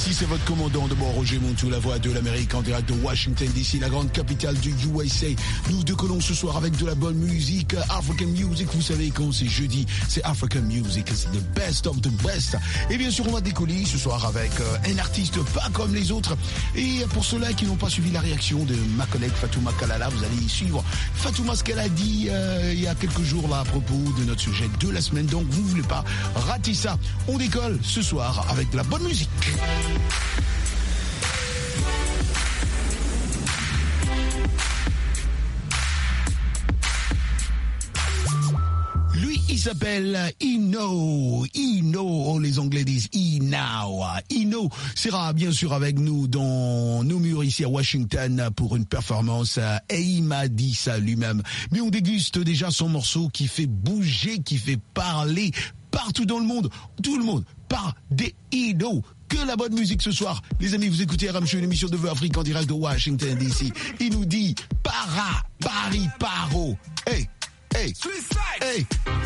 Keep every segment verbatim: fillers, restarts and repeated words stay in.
ici c'est votre commandant de bord, Roger Montou, la voix de l'Amérique en direct de Washington D C, la grande capitale du U S A. Nous décollons ce soir avec de la bonne musique, African Music. Vous savez quand c'est jeudi, c'est African Music, c'est the best of the best. Et bien sûr on va décoller ce soir avec euh, un artiste pas comme les autres. Et pour ceux-là qui n'ont pas suivi la réaction de ma collègue Fatouma Kalala, vous allez y suivre Fatouma ce qu'elle a dit euh, il y a quelques jours là à propos de notre sujet de la semaine. Donc vous ne voulez pas rater ça. On décolle ce soir avec de la bonne musique. Lui, il s'appelle Ino. Ino, oh, les Anglais disent Inao. Ino sera bien sûr avec nous dans nos murs ici à Washington pour une performance. Et il m'a dit ça lui-même. Mais on déguste déjà son morceau qui fait bouger, qui fait parler partout dans le monde. Tout le monde parle des Ino. Que la bonne musique ce soir. Les amis, vous écoutez R M Show, une émission de Vœux Afrique en direct de Washington D C. Il nous dit Para, Paris, Paro. Hey! Hey, hey.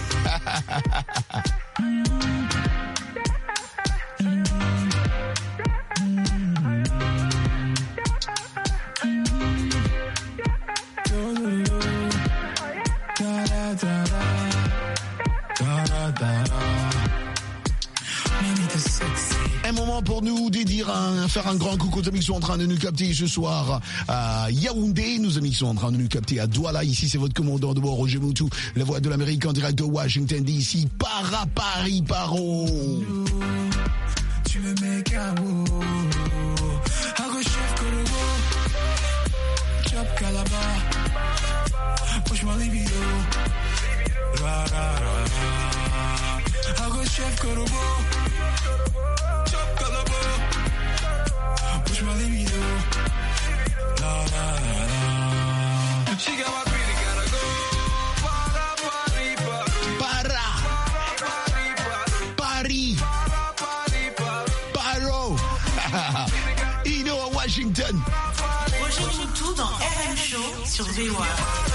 Un moment pour nous de dire un, faire un grand coucou aux amis qui sont en train de nous capter ce soir à Yaoundé, nos amis qui sont en train de nous capter à Douala. Ici c'est votre commandant de bord, Roger Moutou, la voix de l'Amérique en direct de Washington D C. Para Paris Paro. Tu me mets K O. Hago chef Kolobo, chop Calabar, push-moi les vidéos. Ra ra ra. Hago chef Kolobo. Push-moi les vidéos. La la la la. She got my pretty gotta go. Para, Paris, Paro. Para. Paris. Paro. Ino à Washington. Roger Moutou dans R M Show sur V O A.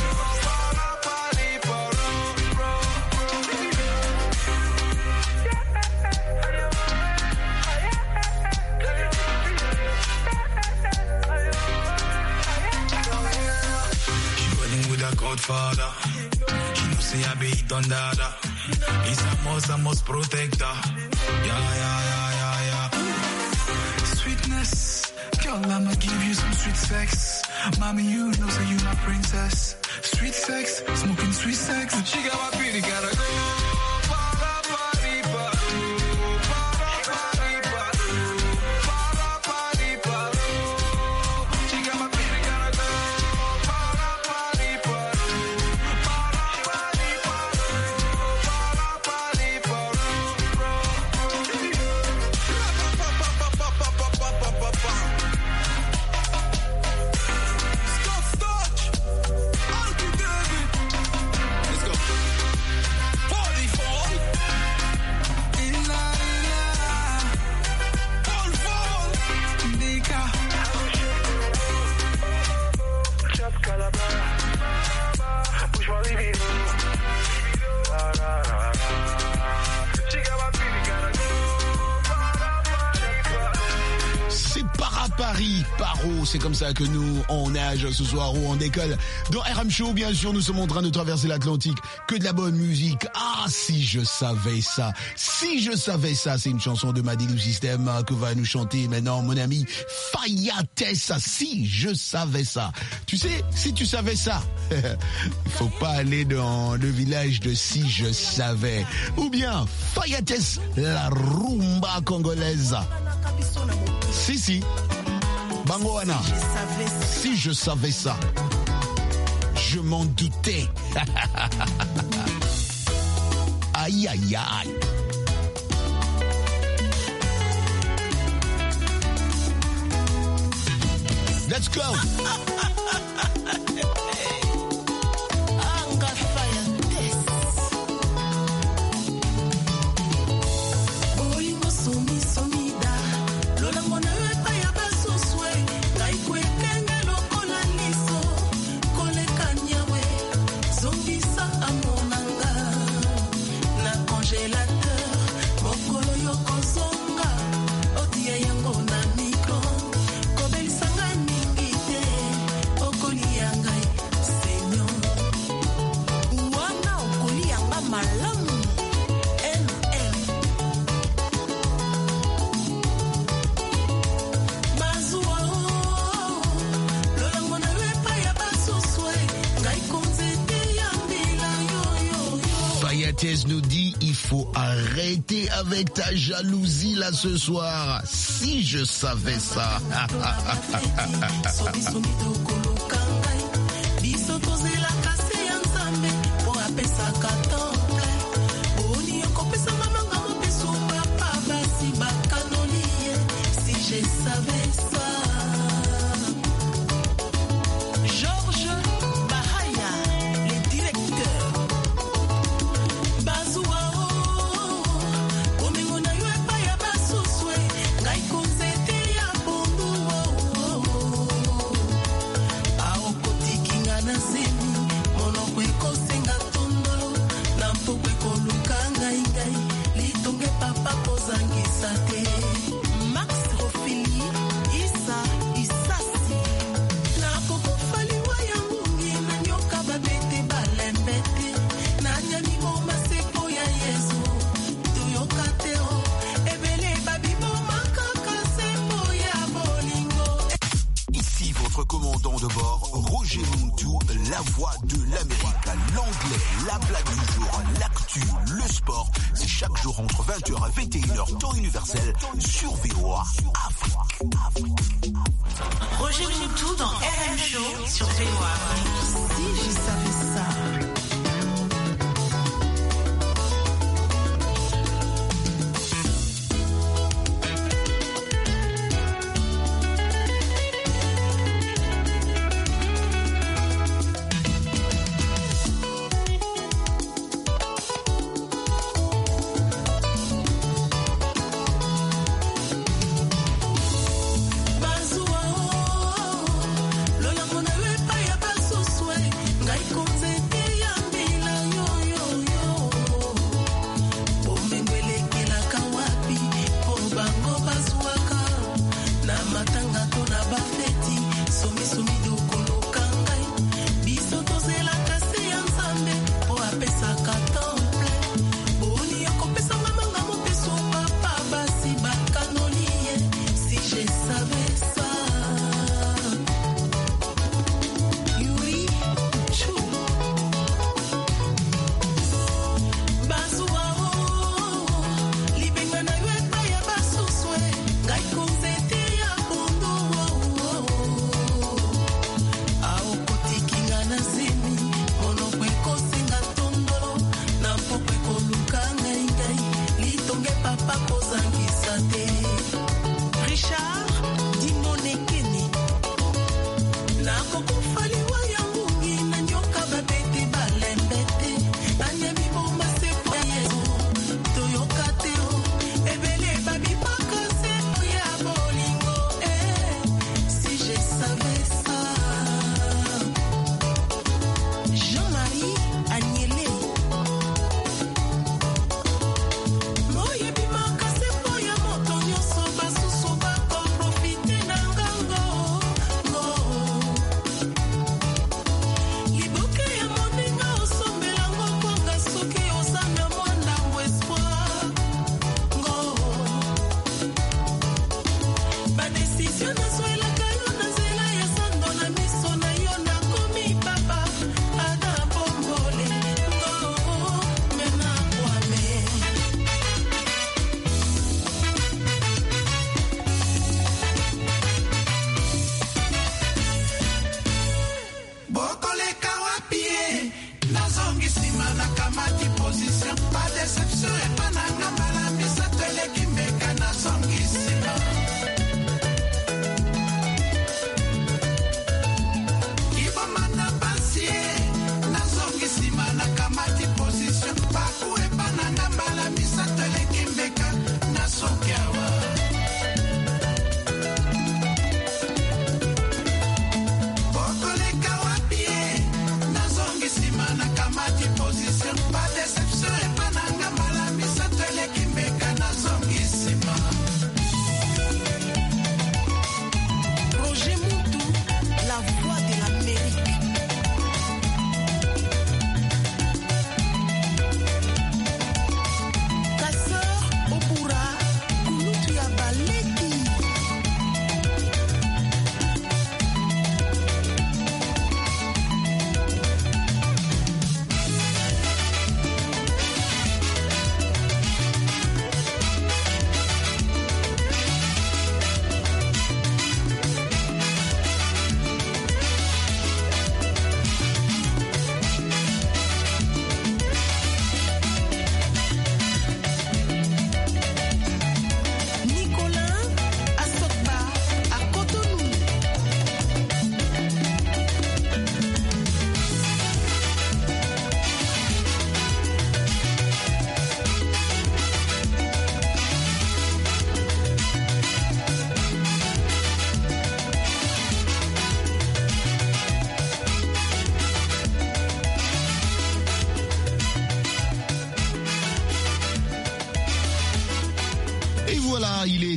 Godfather, she know say I be done dada. It's a must, I must protect her. Yeah, yeah, yeah, yeah, yeah. Sweetness, girl, I'ma give you some sweet sex. Mommy, you know say you my princess. Sweet sex, smoking sweet sex. She got my pretty, gotta go. C'est comme ça que nous, on nage ce soir ou on décolle. Dans R M Show, bien sûr, nous sommes en train de traverser l'Atlantique. Que de la bonne musique. Ah, si je savais ça. Si je savais ça. C'est une chanson de Madilou System que va nous chanter maintenant mon ami Fayatessa. Si je savais ça. Tu sais, si tu savais ça, il faut pas aller dans le village de Si je savais. Ou bien Fayatessa, la rumba congolaise. Si, si. Bangoana, si je savais ça, je m'en doutais. Aïe, aïe, aïe. Let's go. Congélateur, mon colo yo konsonga, otie yango Thèse nous dit, il faut arrêter avec ta jalousie là ce soir. Si je savais ça.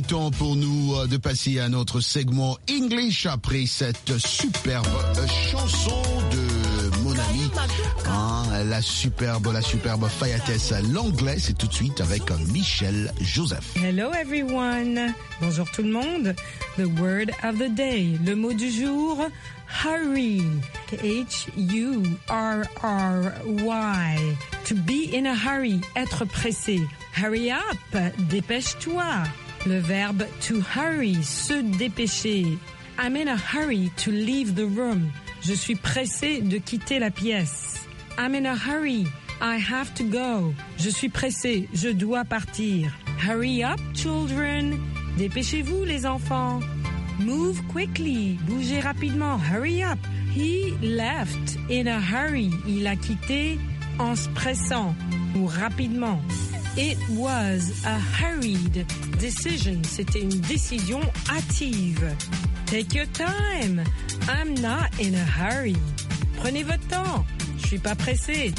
est temps pour nous de passer à notre segment English après cette superbe chanson de mon ami, hein, la superbe, la superbe Fayatesse l'anglais. C'est tout de suite avec Michel Joseph. Hello everyone. Bonjour tout le monde. The word of the day. Le mot du jour, hurry. H U R R Y. To be in a hurry. Être pressé. Hurry up. Dépêche-toi. Le verbe to hurry. Se dépêcher. I'm in a hurry to leave the room. Je suis pressé de quitter la pièce. I'm in a hurry. I have to go. Je suis pressé. Je dois partir. Hurry up, children. Dépêchez-vous, les enfants. Move quickly. Bougez rapidement. Hurry up. He left in a hurry. Il a quitté en se pressant ou rapidement. It was a hurried decision. C'était une décision hâtive. Take your time. I'm not in a hurry. Prenez votre temps. Je suis pas pressé.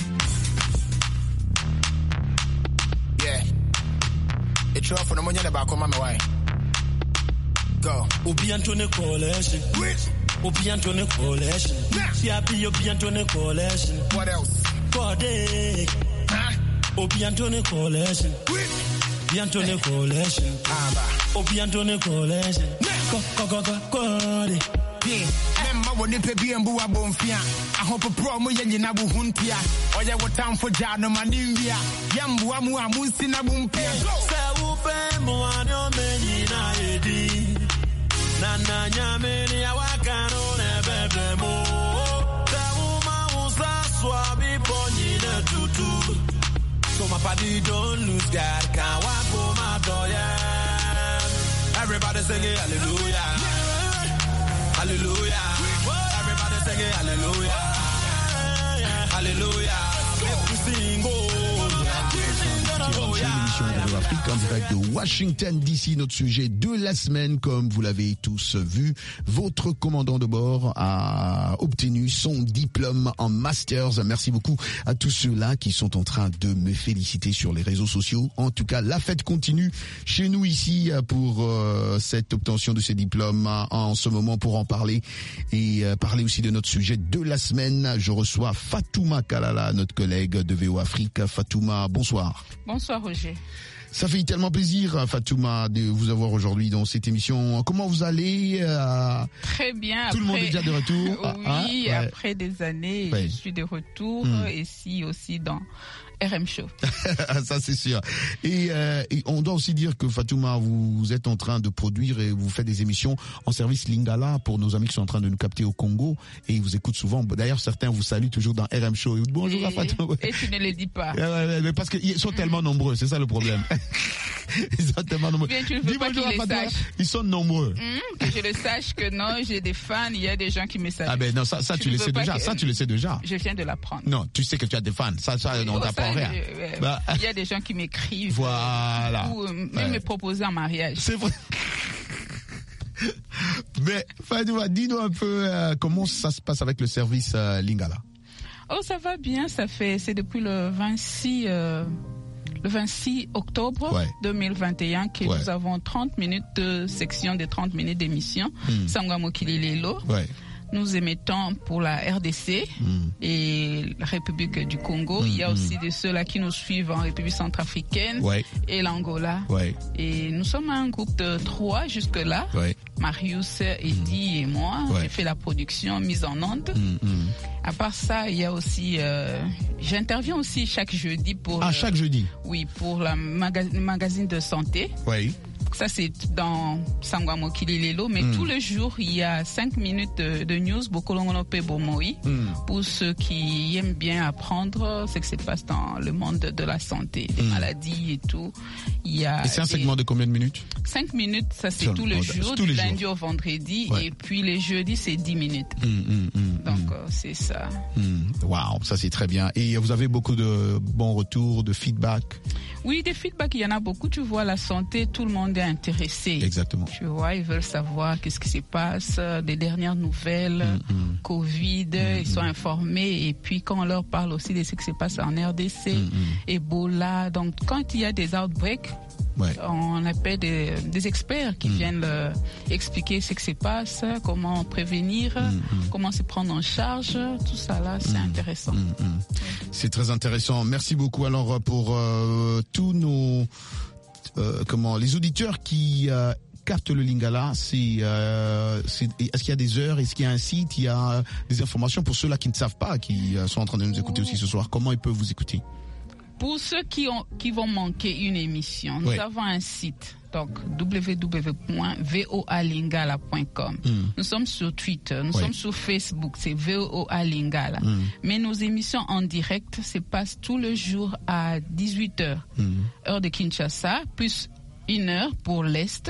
Yeah. It's all for the money about come on my way. Go. Obi Antone Coalition. Obi Antone Coalition. Siapi Obi Antone Coalition. What else? Kode. Huh? Obi Antone Coalition. Obi Antone Coalition. Obi Antone Coalition. Ko ko ko ko kode. Yeah. Member when they pay B and Bua Bonfia. I hope a promo Yanina Buntia. Or ya what time for Jano Manivia. Yambu Amu Amusina Bumpia. Saupe Moano Menina Edi. Nana Yameni Awakano Nebebe Mo. Sauma Musa Swabi Ponina Tutu. So my party don't lose God. Can't walk for my door. Everybody singing hallelujah. Hallelujah. Everybody sing it, hallelujah. Hallelujah. Make we sing, oh. L'émission de l'Afrique en direct de Washington D C, notre sujet de la semaine, comme vous l'avez tous vu, votre commandant de bord a obtenu son diplôme en Masters. Merci beaucoup à tous ceux-là qui sont en train de me féliciter sur les réseaux sociaux. En tout cas, la fête continue chez nous ici pour euh, cette obtention de ces diplômes en ce moment. Pour en parler et euh, parler aussi de notre sujet de la semaine, je reçois Fatouma Kalala, notre collègue de V O Afrique. Fatouma, bonsoir. Bonsoir Roger. Ça fait tellement plaisir, Fatouma, de vous avoir aujourd'hui dans cette émission. Comment vous allez euh... Très bien. Tout après... le monde est déjà de retour. Oui, ah, ouais. Après des années, ouais. Je suis de retour mm. ici aussi dans R M Show. Ça c'est sûr. Et, euh, et on doit aussi dire que Fatouma, vous êtes en train de produire et vous faites des émissions en service Lingala pour nos amis qui sont en train de nous capter au Congo et ils vous écoutent souvent. D'ailleurs, certains vous saluent toujours dans R M Show. Bonjour et, à Fatouma. Et tu ne le dis pas. Mais parce qu'ils sont tellement nombreux, c'est ça le problème. Ils sont tellement nombreux. Bien, tu ne veux pas qu'ils le sachent. Ils sont nombreux. Mmh, que je le sache que non, j'ai des fans, il y a des gens qui me saluent. Ah ben non, ça, ça tu, tu le sais déjà. Que... Ça tu le sais déjà. Je viens de l'apprendre. Non, tu sais que tu as des fans. Ça, ça, on t'apprend rien. Je, bah, il y a des gens qui m'écrivent. Voilà. Ou même ouais. me proposer un mariage. C'est vrai. Mais Fatouma, dis-nous un peu euh, comment ça se passe avec le service euh, Lingala. Oh, ça va bien. Ça fait, c'est depuis le vingt-six. Euh, Le vingt-six octobre ouais. deux mille vingt et un que ouais. nous avons trente minutes de section de trente minutes d'émission. Mm. Sangwa Mokili Lelo. Ouais. Nous émettons pour la R D C mm. et la République du Congo. Mm. Il y a aussi de ceux-là qui nous suivent en République centrafricaine ouais. et l'Angola. Ouais. Et nous sommes un groupe de trois jusque-là. Ouais. Marius, Eddie mm. et moi. Ouais. J'ai fait la production, mise en onde. Mm. Mm. À part ça, il y a aussi... Euh, j'interviens aussi chaque jeudi pour... Ah, chaque jeudi? Euh, oui, pour la maga- le magazine de santé. Oui. Ça, c'est dans Sangwa Mokili Lelo. Mais mm. tous les jours, il y a cinq minutes de, de news, Bokolongonope Bomoi, mm. pour ceux qui aiment bien apprendre ce qui se passe dans le monde de la santé, des mm. maladies et tout. Il y a et c'est un des... segment de combien de minutes? cinq minutes, ça c'est tout le jour, du lundi au vendredi. Ouais. Et puis les jeudis, c'est dix minutes. Mm, mm, mm, Donc, mm. Euh, c'est ça. Waouh, wow, ça c'est très bien. Et vous avez beaucoup de bons retours, de feedback? Oui, des feedbacks, il y en a beaucoup. Tu vois, la santé, tout le monde est intéressé. Exactement. Tu vois, ils veulent savoir qu'est-ce qui se passe, des dernières nouvelles, mm, mm. Covid, mm, ils sont informés. Et puis, quand on leur parle aussi de ce qui se passe en R D C, mm, mm. Ebola. Donc, quand il y a des outbreaks, Ouais. On appelle des, des experts qui mmh. viennent euh, expliquer ce qui se passe, comment prévenir, mmh. comment se prendre en charge, tout ça là, c'est mmh. intéressant. Mmh. Mmh. C'est très intéressant. Merci beaucoup alors pour euh, tous nos euh, comment les auditeurs qui euh, captent le Lingala. C'est, euh, c'est, est-ce qu'il y a des heures, est-ce qu'il y a un site, il y a des informations pour ceux-là qui ne savent pas, qui euh, sont en train de nous écouter aussi ce soir. Comment ils peuvent vous écouter? Pour ceux qui ont qui vont manquer une émission, nous oui. avons un site, donc w w w point voa lingala point com. Mm. Nous sommes sur Twitter, nous oui. sommes sur Facebook, c'est voa lingala. Mm. Mais nos émissions en direct se passent tous les jours à dix-huit heures, mm. heure de Kinshasa, plus une heure pour l'Est.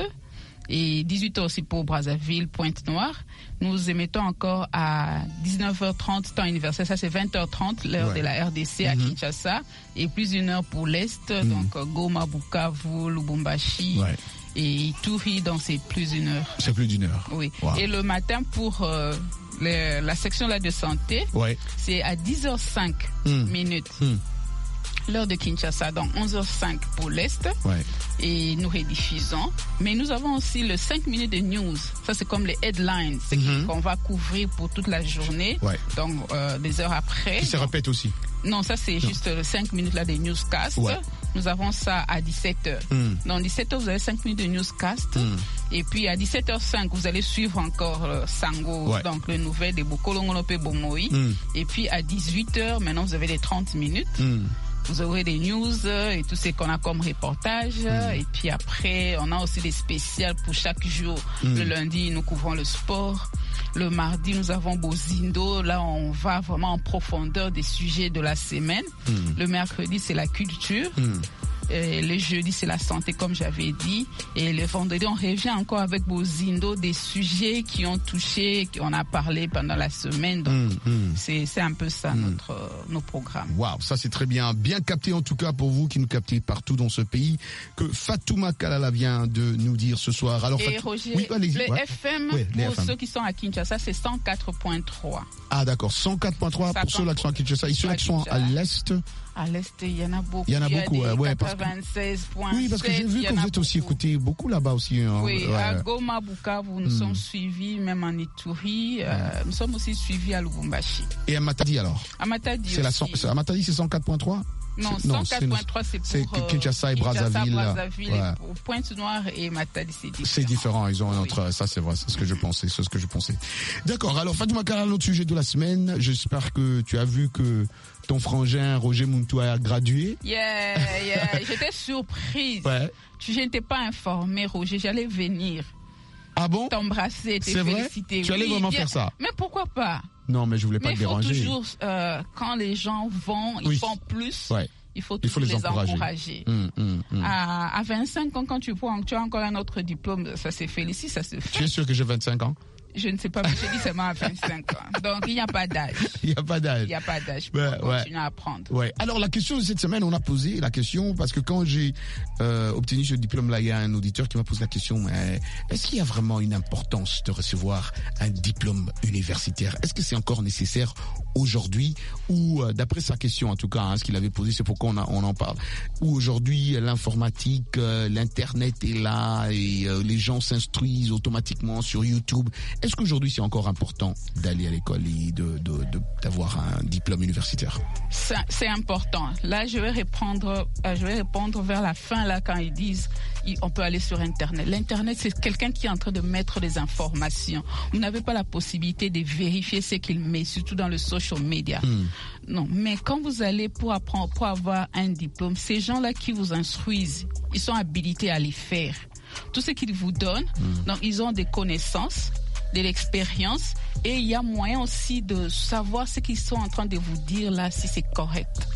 Et dix-huit heures aussi pour Brazzaville, Pointe-Noire. Nous émettons encore à dix-neuf heures trente, temps universel. Ça, c'est vingt heures trente, l'heure ouais. de la R D C à mm-hmm. Kinshasa. Et plus une heure pour l'Est, mm. donc Goma, Bukavu, Lubumbashi. Ouais. Et Ituri, donc c'est plus d'une heure. C'est plus d'une heure. Oui. Wow. Et le matin, pour euh, les, la section là de santé, ouais. c'est à dix heures cinq mm. minutes. Mm. L'heure de Kinshasa, donc onze heures cinq pour l'Est. Ouais. Et nous rediffusons. Mais nous avons aussi le cinq minutes de news. Ça, c'est comme les headlines. C'est mm-hmm. qu'on va couvrir pour toute la journée. Ouais. Donc, euh, des heures après. Qui se répète aussi? Non, ça, c'est non. juste le cinq minutes là des newscasts. Ouais. Nous avons ça à dix-sept heures. Mm. Donc, dix-sept heures, vous avez cinq minutes de newscast. Mm. Et puis, à dix-sept heures cinq, vous allez suivre encore euh, Sango, ouais. donc le nouvel de Bokolongolope Bomoi. Mm. Et puis, à dix-huit heures, maintenant, vous avez les trente minutes. Mm. Vous aurez des news et tout ce qu'on a comme reportage. Mm. Et puis après, on a aussi des spéciales pour chaque jour. Mm. Le lundi, nous couvrons le sport. Le mardi, nous avons Bozindo. Là, on va vraiment en profondeur des sujets de la semaine. Mm. Le mercredi, c'est la culture. Mm. Et le jeudi, c'est la santé, comme j'avais dit. Et le vendredi, on revient encore avec Bozindo, des sujets qui ont touché, qu'on a parlé pendant la semaine. Donc, mmh, mmh. c'est, c'est un peu ça, mmh. notre, euh, nos programmes. Waouh, ça c'est très bien. Bien capté, en tout cas, pour vous qui nous captez partout dans ce pays, que Fatouma Kalala vient de nous dire ce soir. Alors, Et Fatou... Roger, oui, allez-y. les ouais. F M, ouais, pour les F M. Ceux qui sont à Kinshasa, c'est cent quatre point trois. Ah, d'accord. cent quatre point trois pour ceux-là qui sont à Kinshasa. Et ceux-là qui sont à l'Est? À l'Est, il y en a beaucoup. Il y en a beaucoup, il y a ouais. quatre-vingt-seize point sept. Oui, parce que j'ai vu que vous êtes beaucoup. Aussi écouté beaucoup là-bas aussi. Hein. Oui, ouais. à Goma, Bukavu, nous mm. sommes suivis, même en Ituri. Euh, mm. Nous sommes aussi suivis à Lubumbashi. Et à Matadi alors? À Matadi c'est aussi. La, à Matadi, c'est cent quatre point trois? Non, cent quatre point trois, c'est, c'est pour... C'est Kinshasa et Brazzaville. Kinshasa, Brazzaville, ouais. et Pointe-Noire et Matadi, c'est différent. C'est différent, ils ont un autre... Oui. Ça, c'est vrai, c'est ce que je pensais, c'est ce que je pensais. D'accord, alors Fatouma Kalala, l'autre sujet de la semaine. J'espère que tu as vu que ton frangin Roger Muntu a gradué. Yeah, yeah, j'étais surprise. Ouais. Je n'étais pas informée, Roger, j'allais venir. Ah bon? T'embrasser, te c'est féliciter. Vrai? Tu allais oui, vraiment bien. faire ça? Mais pourquoi pas? Non, mais je voulais pas mais te déranger. Mais il faut toujours, euh, quand les gens vont, ils oui. font plus. Ouais. Il faut, il faut les, les encourager. encourager. Mmh, mmh, mmh. À, à vingt-cinq ans, quand tu, prends, tu as encore un autre diplôme, ça se félicite, ça se fait. Tu es sûr que j'ai vingt-cinq ans? Je ne sais pas, mais j'ai dit seulement à vingt-cinq ans. Donc, il n'y a pas d'âge. Il n'y a pas d'âge. Il n'y a pas d'âge pour ouais, continuer ouais. à apprendre. Ouais. Alors, la question de cette semaine, on a posé la question, parce que quand j'ai euh, obtenu ce diplôme-là, il y a un auditeur qui m'a posé la question, mais est-ce qu'il y a vraiment une importance de recevoir un diplôme universitaire? Est-ce que c'est encore nécessaire aujourd'hui? Ou, euh, d'après sa question, en tout cas, hein, ce qu'il avait posé, c'est pourquoi on, a, on en parle. Où aujourd'hui, l'informatique, euh, l'Internet est là, et euh, les gens s'instruisent automatiquement sur YouTube. Est-ce qu'aujourd'hui c'est encore important d'aller à l'école et de, de, de, d'avoir un diplôme universitaire? C'est, c'est important. Là, je vais répondre, euh, je vais répondre vers la fin là quand ils disent on peut aller sur Internet. L'Internet, c'est quelqu'un qui est en train de mettre des informations. Vous n'avez pas la possibilité de vérifier ce qu'il met, surtout dans le social media. Mm. Non, mais quand vous allez pour apprendre, pour avoir un diplôme, ces gens-là qui vous instruisent, ils sont habilités à les faire. Tout ce qu'ils vous donnent, mm. donc ils ont des connaissances, de l'expérience, et il y a moyen aussi de savoir ce qu'ils sont en train de vous dire là, si c'est correct.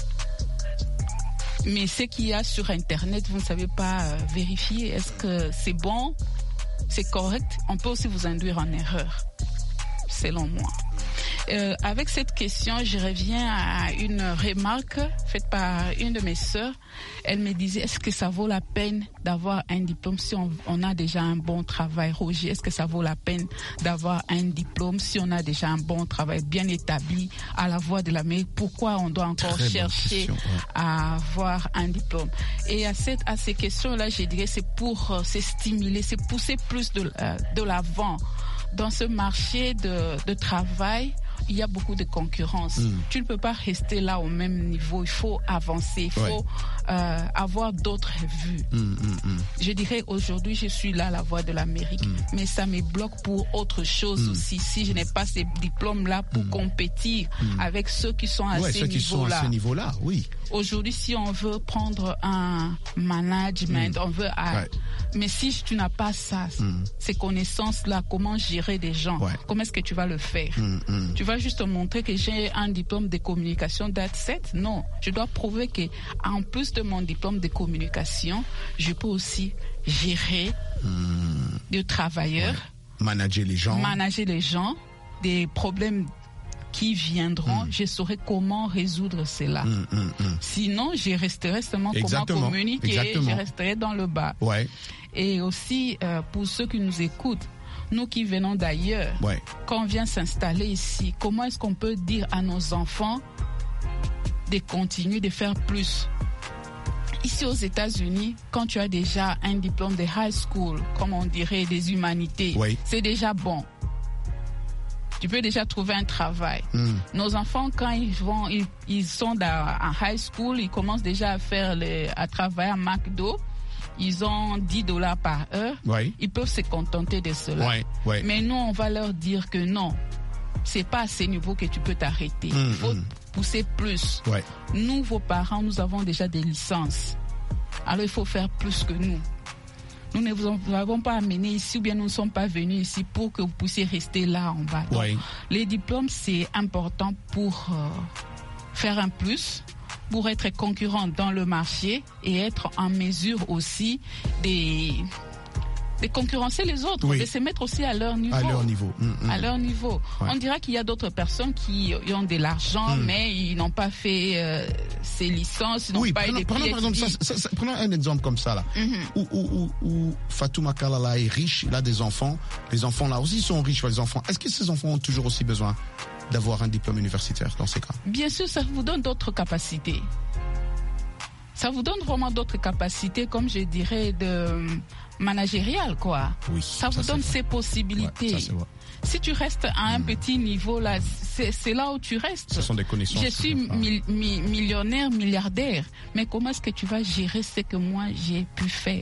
Mais ce qu'il y a sur Internet, vous ne savez pas euh, vérifier. Est-ce que c'est bon, c'est correct? On peut aussi vous induire en erreur, selon moi. Euh, avec cette question, je reviens à une remarque faite par une de mes sœurs. Elle me disait, est-ce que ça vaut la peine d'avoir un diplôme si on, on a déjà un bon travail? Roger, est-ce que ça vaut la peine d'avoir un diplôme si on a déjà un bon travail bien établi à la voie de l'Amérique? Pourquoi on doit encore Très chercher question, ouais. à avoir un diplôme? Et à, cette, à ces questions-là, je dirais, c'est pour euh, se stimuler, c'est pousser plus de, euh, de l'avant. Dans ce marché de, de travail, il y a beaucoup de concurrence. Mm. Tu ne peux pas rester là au même niveau. Il faut avancer. Il faut ouais. euh, avoir d'autres vues. Mm, mm, mm. Je dirais aujourd'hui, je suis là à la voie de l'Amérique, mm. mais ça me bloque pour autre chose mm. aussi. Si je n'ai pas ces diplômes-là pour mm. compétir mm. avec ceux qui sont à ouais, ces ceux qui niveaux-là. Sont à ce niveau-là, oui. Aujourd'hui, si on veut prendre un management, mm. on veut... À... Ouais. Mais si tu n'as pas ça, mm. ces connaissances-là, comment gérer des gens, ouais. comment est-ce que tu vas le faire? Mm, mm. Tu vas juste montrer que j'ai un diplôme de communication that's it? Non, je dois prouver que en plus de mon diplôme de communication, je peux aussi gérer mm. des travailleurs, ouais. manager les gens, manager les gens, des problèmes qui viendront, mm. je saurai comment résoudre cela. Mm, mm, mm. Sinon, je resterai seulement comment communiquer, Exactement. Je resterai dans le bas. Ouais. Et aussi, euh, pour ceux qui nous écoutent, nous qui venons d'ailleurs, ouais. quand on vient s'installer ici, comment est-ce qu'on peut dire à nos enfants de continuer de faire plus? Ici aux États-Unis, quand tu as déjà un diplôme de high school, comme on dirait des humanités, ouais. c'est déjà bon. Tu peux déjà trouver un travail. Mm. Nos enfants, quand ils vont, ils, ils sont dans, en high school, ils commencent déjà à faire les, à travailler à McDo. Ils ont dix dollars par heure. Ouais. Ils peuvent se contenter de cela. Ouais, ouais. Mais nous, on va leur dire que non, c'est pas à ce niveau que tu peux t'arrêter. Il mmh, faut mmh. pousser plus. Ouais. Nous, vos parents, nous avons déjà des licences. Alors, il faut faire plus que nous. Nous ne vous avons pas amené ici ou bien nous ne sommes pas venus ici pour que vous puissiez rester là en bas. Donc, ouais. les diplômes, c'est important pour euh, faire un plus, pour être concurrent dans le marché et être en mesure aussi de, de concurrencer les autres, oui. de se mettre aussi à leur niveau. À leur niveau. Mmh, mmh. À leur niveau. Ouais. On dira qu'il y a d'autres personnes qui ont de l'argent, mmh. mais ils n'ont pas fait euh, ces licences, ils n'ont oui, pas prenons, eu des prenons, par exemple, ça, ça, ça, prenons un exemple comme ça, là, mmh. où, où, où, où Fatouma Kalala est riche, il a des enfants, les enfants là aussi sont riches, les enfants. Est-ce que ces enfants ont toujours aussi besoin d'avoir un diplôme universitaire dans ces cas? Bien sûr, ça vous donne d'autres capacités. Ça vous donne vraiment d'autres capacités, comme je dirais, de managériales, quoi. Oui, ça, ça vous donne ces possibilités. Ouais, ça, si tu restes à un mmh. petit niveau, là, c'est, c'est là où tu restes. Ce sont des connaissances. Je suis mi- mi- millionnaire, milliardaire, mais comment est-ce que tu vas gérer ce que moi j'ai pu faire?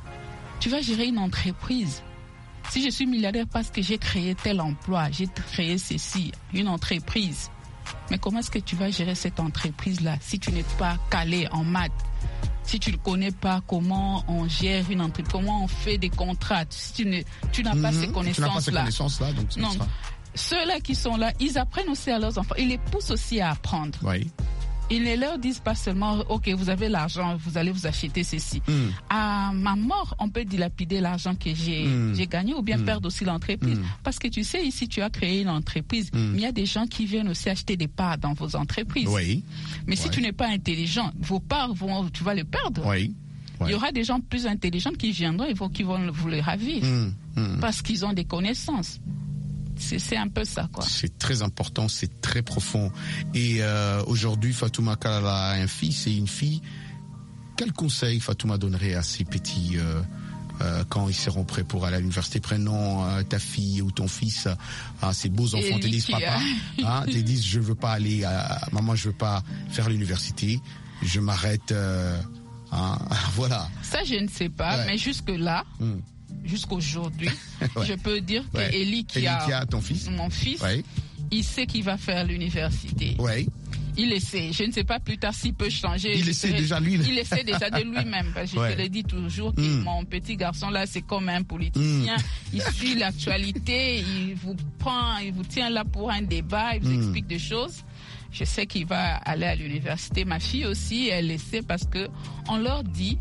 Tu vas gérer une entreprise. Si je suis milliardaire parce que j'ai créé tel emploi, j'ai créé ceci, une entreprise. Mais comment est-ce que tu vas gérer cette entreprise-là si tu n'es pas calé en maths? Si tu ne connais pas comment on gère une entreprise, comment on fait des contrats, si tu, ne, tu n'as pas mmh, ces connaissances-là. Tu n'as pas ces connaissances-là, donc c'est non. ça. Ceux-là qui sont là, ils apprennent aussi à leurs enfants. Ils les poussent aussi à apprendre. Oui. Ils ne leur disent pas seulement, OK, vous avez l'argent, vous allez vous acheter ceci. Mm. À ma mort, on peut dilapider l'argent que j'ai, mm. j'ai gagné ou bien mm. perdre aussi l'entreprise. Mm. Parce que tu sais, ici, tu as créé une entreprise, mm. mais il y a des gens qui viennent aussi acheter des parts dans vos entreprises. Oui. Mais oui. si tu n'es pas intelligent, vos parts, vont, tu vas les perdre. Oui. Oui. Il y aura des gens plus intelligents qui viendront et vont, qui vont vous les ravir. Mm. Mm. Parce qu'ils ont des connaissances. C'est, c'est un peu ça, quoi. C'est très important, c'est très profond. Et euh, aujourd'hui, Fatouma Kalala a un fils et une fille. Quel conseil Fatouma donnerait à ces petits euh, euh, quand ils seront prêts pour aller à l'université? Prenons euh, ta fille ou ton fils, euh, ces beaux enfants te disent papa, hein, te disent je veux pas aller, à, maman je veux pas faire l'université, je m'arrête. Euh, hein, voilà. Ça je ne sais pas, ouais. mais jusque là. Hmm. Jusqu'aujourd'hui, ouais. je peux dire que ouais. Eli qui, Eli a, qui a ton fils, mon fils, ouais. il sait qu'il va faire l'université. Ouais. Il essaie. Je ne sais pas plus tard s'il peut changer. Il essaie déjà lui. Il essaie déjà de lui-même. Parce que ouais. je te le dis toujours que mm. mon petit garçon là, c'est comme un politicien. Mm. Il suit l'actualité, il vous prend, il vous tient là pour un débat, il vous mm. explique des choses. Je sais qu'il va aller à l'université. Ma fille aussi, elle essaie parce que on leur dit.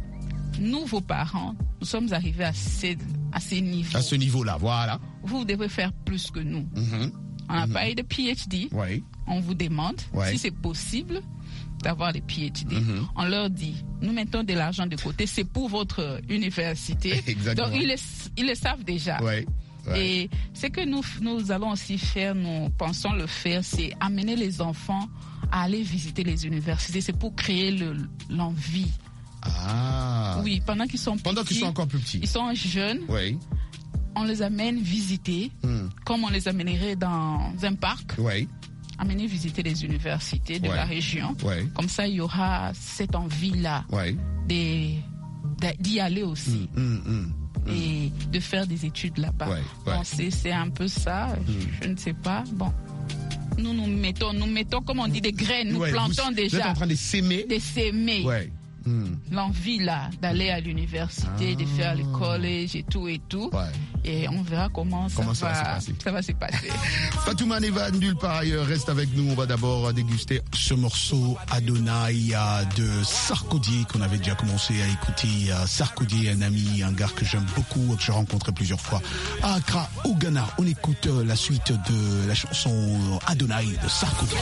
Nous, vos parents, nous sommes arrivés à ces, à ces niveaux. À ce niveau-là, voilà. Vous devez faire plus que nous. Mm-hmm. On n'a mm-hmm. pas eu de P H D. Ouais. On vous demande ouais. si c'est possible d'avoir des P H D. Mm-hmm. On leur dit, nous mettons de l'argent de côté, c'est pour votre université. Exactement. Donc, ils le, ils le savent déjà. Ouais. Ouais. Et ce que nous, nous allons aussi faire, nous pensons le faire, c'est amener les enfants à aller visiter les universités. C'est pour créer le, l'envie. Ah. Oui, pendant qu'ils sont pendant petits, qu'ils sont encore plus petits. Ils sont jeunes. Oui. On les amène visiter, mm. comme on les amènerait dans un parc. Oui. Amener visiter les universités de ouais. la région. Ouais. Comme ça, il y aura cette envie-là ouais. de, de, d'y aller aussi. Mm, mm, mm. Et mmh. de faire des études là-bas. Ouais, ouais. Bon, c'est, c'est un peu ça, mmh. je, je ne sais pas. Bon, nous nous mettons, nous mettons, comme on dit, des graines, nous ouais, plantons vous, déjà. Vous êtes en train de s'aimer. De s'aimer. Ouais. Mmh. L'envie là d'aller à l'université, ah. de faire le collège et tout et tout. Ouais. Et on verra comment, comment ça, ça, va, va se passer. ça va se passer. Fatouma Neva, nulle part ailleurs, reste avec nous. On va d'abord déguster ce morceau Adonai de Sarkodie qu'on avait déjà commencé à écouter. Sarkodie, un ami, un gars que j'aime beaucoup, que j'ai rencontré plusieurs fois à Accra, au Ghana. On écoute la suite de la chanson Adonai de Sarkodie.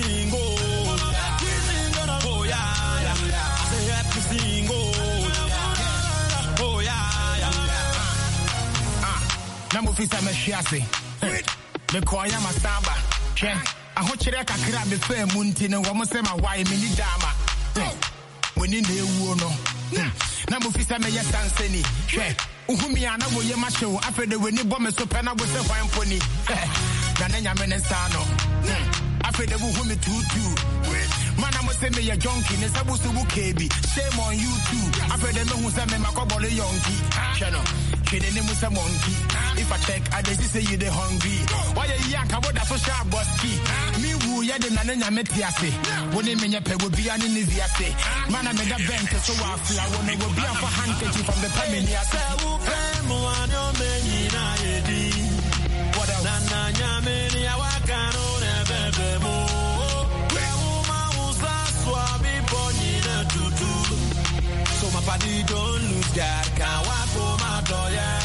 Namufisa meshiase me koya masamba che ahokyere kakra me fa munti ne wo mo se ma wai me ni dama woni na ewu no namufisa me yesanseni hwe uhumi ana wo ye ma hyew afede woni bo me so pe na bo se kwan poni na na nyame ne sa no afede wo humi tutu mana mo se me ya junkie ne sabu su bu kebi shame on you too afede me hu se me makobole yonki cheno kede ne musa monkey if I check I dey say you dey hungry why you yank about that social bossy me wu ya de na na nyame tiase woni me nya pe wo bia ne ne viase mana me da bench so wa fla woni wo bia for handkerchief from the family ase wo pe mo anyo me nyina edi what else na na nyame ni awaka no ne bebe mo we wo ma usa swabi ponina tutu so my body don't lose God can walk for my door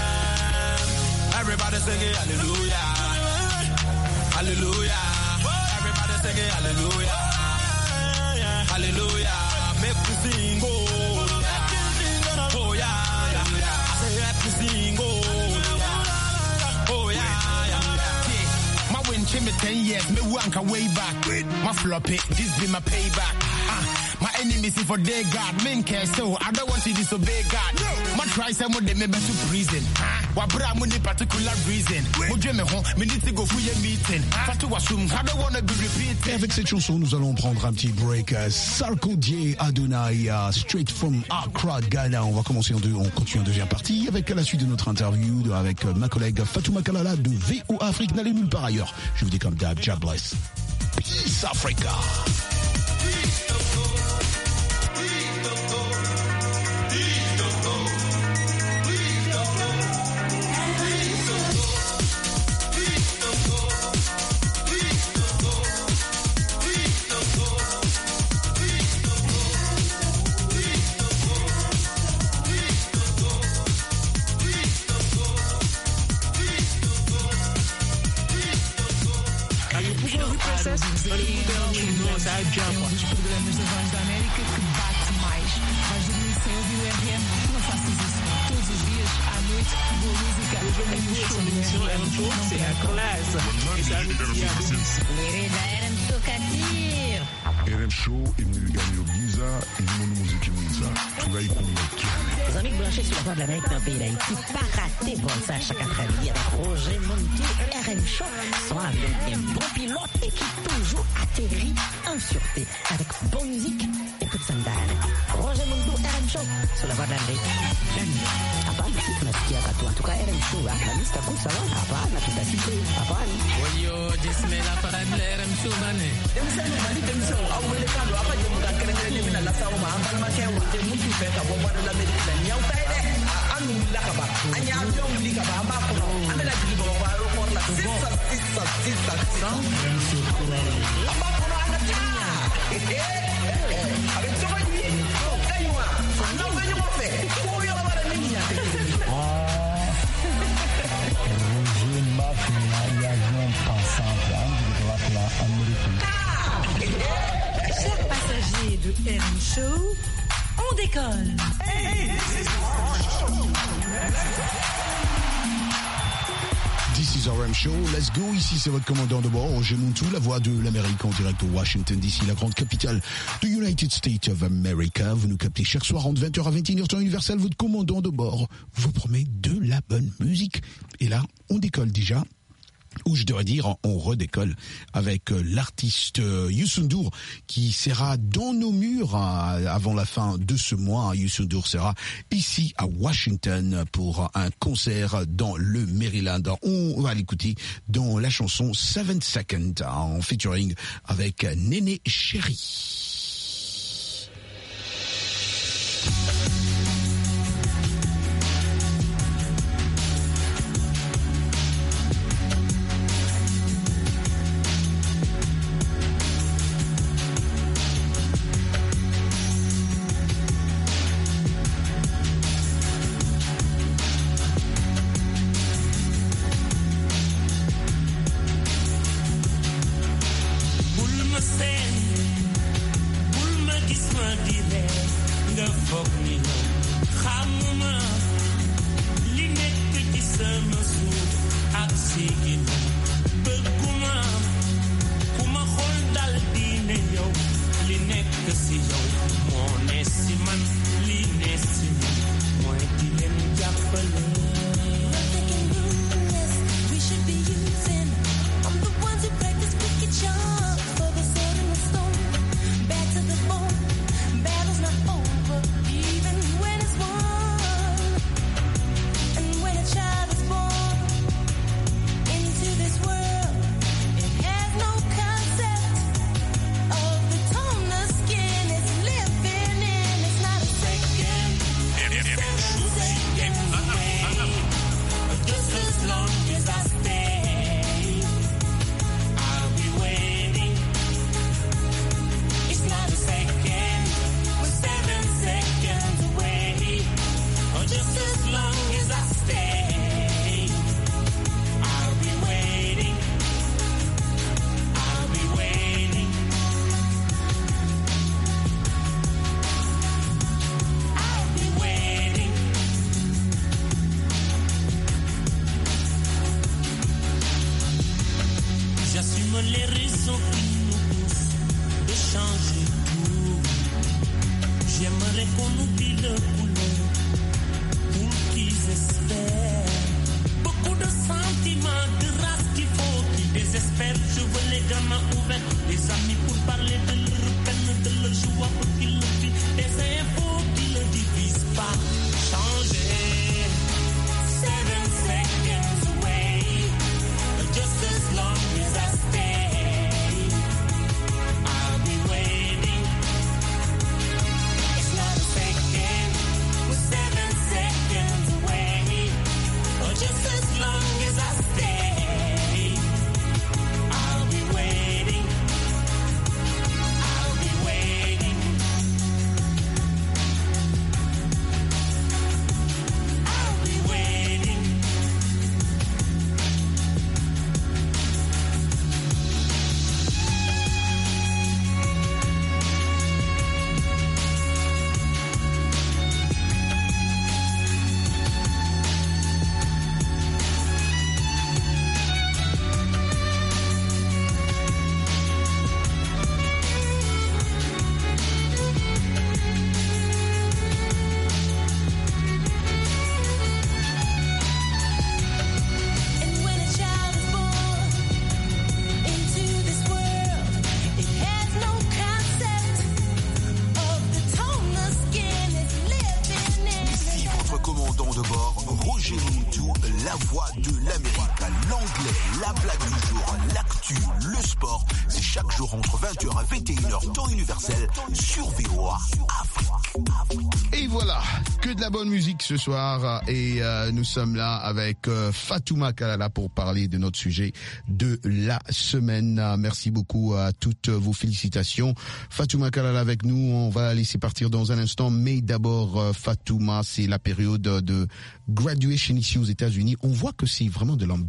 yeah everybody sing it hallelujah hallelujah everybody sing it hallelujah hallelujah make me sing oh oh yeah I say let me sing oh oh yeah my win chime ten years me wanka way back my flop it this be my payback ah my enemies for their God, men care so I don't want to disobey God. No. My try some of them to prison. What bra money particular reason. Me need to go for your meeting. I don't want to be repeated. Et avec cette chanson, nous allons prendre un petit break. Sarkodie Adonai, straight from Accra, Ghana. On va commencer en deux, on continue en deuxième partie avec la suite de notre interview avec ma collègue Fatouma Kalala de V O Afrique. N'allez nulle part ailleurs. Je vous dis comme d'hab, God bless. Peace Africa. Um dos programas da Voz da América que bate mais. Vais dormir sem ouvir o R M? Não faças isso. Todos os dias, à noite, boa música. L'émission R M Show, c'est la classe. Et ça nous dit à tous. Querida R M Show Katir. R M Show, Emile Gagnon Giza, et Mono Musique Giza. Tu vas y connaître. Les amis branchés sur la Voix de l'Amérique dans le pays d'Haïti, pas rater bon ça chaque après-midi avec Roger Montou R M Show. Sont avec un bon pilote et qui toujours atterrit en sûreté avec bonne musique et toute sandale. Roger Montou R M Show sur la Voix de l'Amérique. Hapana, si tunasikia watu. En tout cas, R M Show, la lista kuu sawa. Hapana, tutasikia. Hapana. Walio jismela para R M Show bane. Demsema bani demso au melekano apa jemu ka kerengere mina la sawa ma ambal ma kewa te mutu fe ka bomba la medina nyau taide anu la ka ba anya avion li ka ba amba ko amela jigi bo ba ro ko la sisa sisa sisa amba ko ana ta avec ça va lui kaiwa non venez moi faire pour y avoir la ligne Roger Martin, il y a un pensant de R M Show, on décolle. This is R M Show, let's go. Ici c'est votre commandant de bord, Roger Montou, la voix de l'Amérique en direct de Washington D C, la grande capitale de United States of America. Vous nous captez chaque soir entre vingt heures à vingt et une heures temps universel. Votre commandant de bord vous promet de la bonne musique. Et là, on décolle déjà. Ou je devrais dire, on redécolle avec l'artiste Youssou N'Dour qui sera dans nos murs avant la fin de ce mois. Youssou N'Dour sera ici à Washington pour un concert dans le Maryland. On va l'écouter dans la chanson Seven Seconds en featuring avec Néné Chéri. Bonne musique ce soir et euh, nous sommes là avec euh, Fatouma Kalala pour parler de notre sujet de la semaine. Merci beaucoup à toutes vos félicitations. Fatouma Kalala avec nous, on va la laisser partir dans un instant, mais d'abord euh, Fatouma, c'est la période de graduation ici aux États-Unis. On voit que c'est vraiment de l'ambiance dans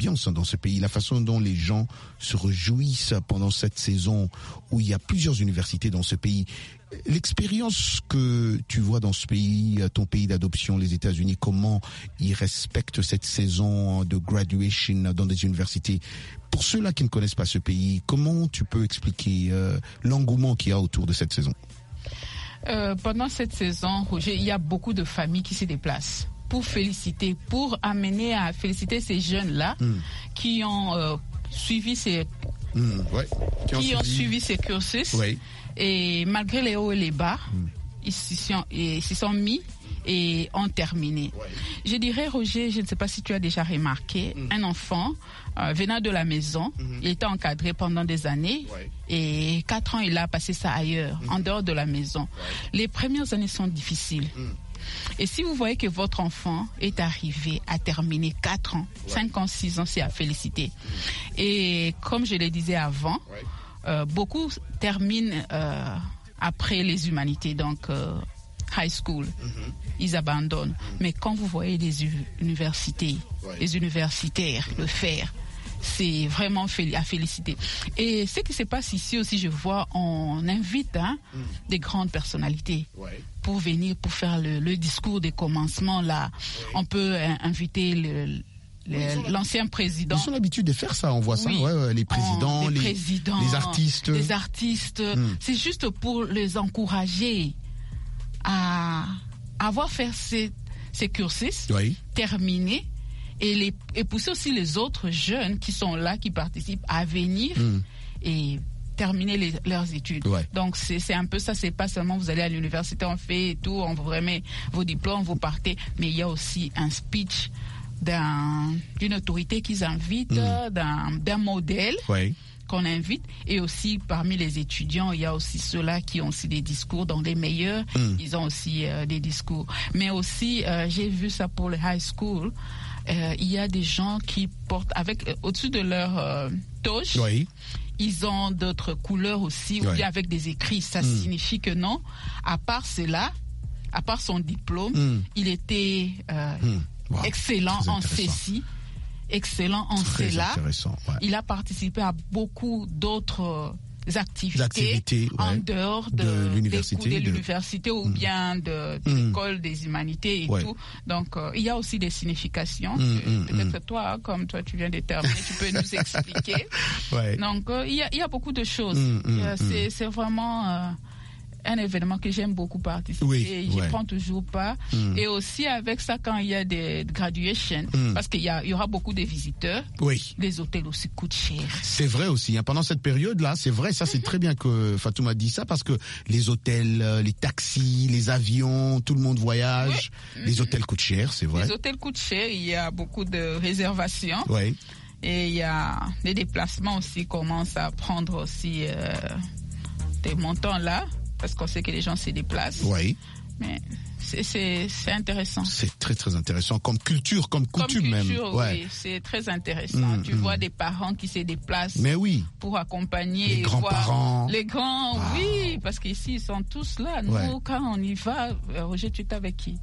ce pays, la façon dont les gens se réjouissent pendant cette saison où il y a plusieurs universités dans ce pays. L'expérience que tu vois dans ce pays, ton pays d'adoption, les États-Unis, comment ils respectent cette saison de graduation dans des universités. Pour ceux-là qui ne connaissent pas ce pays, comment tu peux expliquer euh, l'engouement qu'il y a autour de cette saison? Euh, pendant cette saison, Roger, il y a beaucoup de familles qui se déplacent pour féliciter, pour amener à féliciter ces jeunes-là mm. qui ont euh, suivi ces mm, ouais. qui, ont, qui suivi... ont suivi ces cursus. Ouais. Et malgré les hauts et les bas, mm. ils s'y sont, sont mis et ont terminé. Ouais. Je dirais, Roger, je ne sais pas si tu as déjà remarqué, mm. un enfant euh, venant de la maison, mm-hmm. il était encadré pendant des années ouais. et quatre ans, il a passé ça ailleurs, mm. en dehors de la maison. Ouais. Les premières années sont difficiles. Mm. Et si vous voyez que votre enfant est arrivé à terminer quatre ans, ouais. cinq ans, six ans, c'est à féliciter. Mm. Et comme je le disais avant, ouais. Euh, beaucoup terminent euh, après les humanités, donc euh, high school, mm-hmm. ils abandonnent. Mm-hmm. Mais quand vous voyez les u- universités, ouais. les universitaires mm-hmm. le faire, c'est vraiment à féliciter. Et ce qui se passe ici aussi, je vois, on invite hein, mm. des grandes personnalités ouais. pour venir, pour faire le, le discours des commencements. Là, ouais. on peut euh, inviter le Les, l'ancien président. Ils ont l'habitude de faire ça, on voit ça, oui. ouais, ouais, les présidents, oh, les, les, présidents, les artistes. Les artistes, mm. c'est juste pour les encourager à avoir fait ces, ces cursus, oui. terminés, et, les, et pousser aussi les autres jeunes qui sont là, qui participent, à venir mm. et terminer les, leurs études. Ouais. Donc c'est, c'est un peu ça, c'est pas seulement vous allez à l'université, on fait et tout, on vous remet vos diplômes, vous partez, mais il y a aussi un speech d'un, d'une autorité qu'ils invitent, mmh. d'un, d'un modèle oui. qu'on invite, et aussi parmi les étudiants, il y a aussi ceux-là qui ont aussi des discours, donc les meilleurs, mmh. ils ont aussi euh, des discours. Mais aussi, euh, j'ai vu ça pour les high school, euh, il y a des gens qui portent, avec euh, au-dessus de leur euh, toge, oui. ils ont d'autres couleurs aussi, oui. ou bien avec des écrits. Ça mmh. signifie que non, à part cela, à part son diplôme, mmh. il était... Euh, mmh. Wow, excellent en ceci, excellent en très cela. Ouais. Il a participé à beaucoup d'autres activités, activités en ouais. dehors de, de l'université, de, de l'université ou mmh. bien de, de mmh. l'école des humanités et ouais. tout. Donc, euh, il y a aussi des significations. Mmh, que, mmh, peut-être mmh. toi, comme toi, tu viens de terminer, tu peux nous expliquer. Ouais. Donc, euh, il y a, il y a beaucoup de choses. Mmh, mmh, euh, c'est, c'est vraiment... Euh, un événement que j'aime beaucoup participer, oui, j'y ouais. prends toujours pas. Mm. Et aussi avec ça, quand il y a des graduations, mm. parce qu'il y, a, il y aura beaucoup de visiteurs, oui. les hôtels aussi coûtent cher. C'est vrai aussi, hein. Pendant cette période-là, c'est vrai, ça c'est très bien que Fatouma dit ça, parce que les hôtels, les taxis, les avions, tout le monde voyage, oui. les hôtels coûtent cher, c'est vrai. Les hôtels coûtent cher, il y a beaucoup de réservations. Oui. Et il y a les déplacements aussi commencent à prendre aussi euh, des montants là. Parce qu'on sait que les gens se déplacent. Oui. Mais c'est, c'est, c'est intéressant. C'est très, très intéressant. Comme culture, comme coutume comme culture, même. Oui, ouais. c'est très intéressant. Mmh, tu mmh. vois des parents qui se déplacent Mais oui. pour accompagner. Les grands-parents. Les grands, wow. oui. Parce qu'ici, ils sont tous là. Nous, ouais. quand on y va, Roger, tu étais avec qui?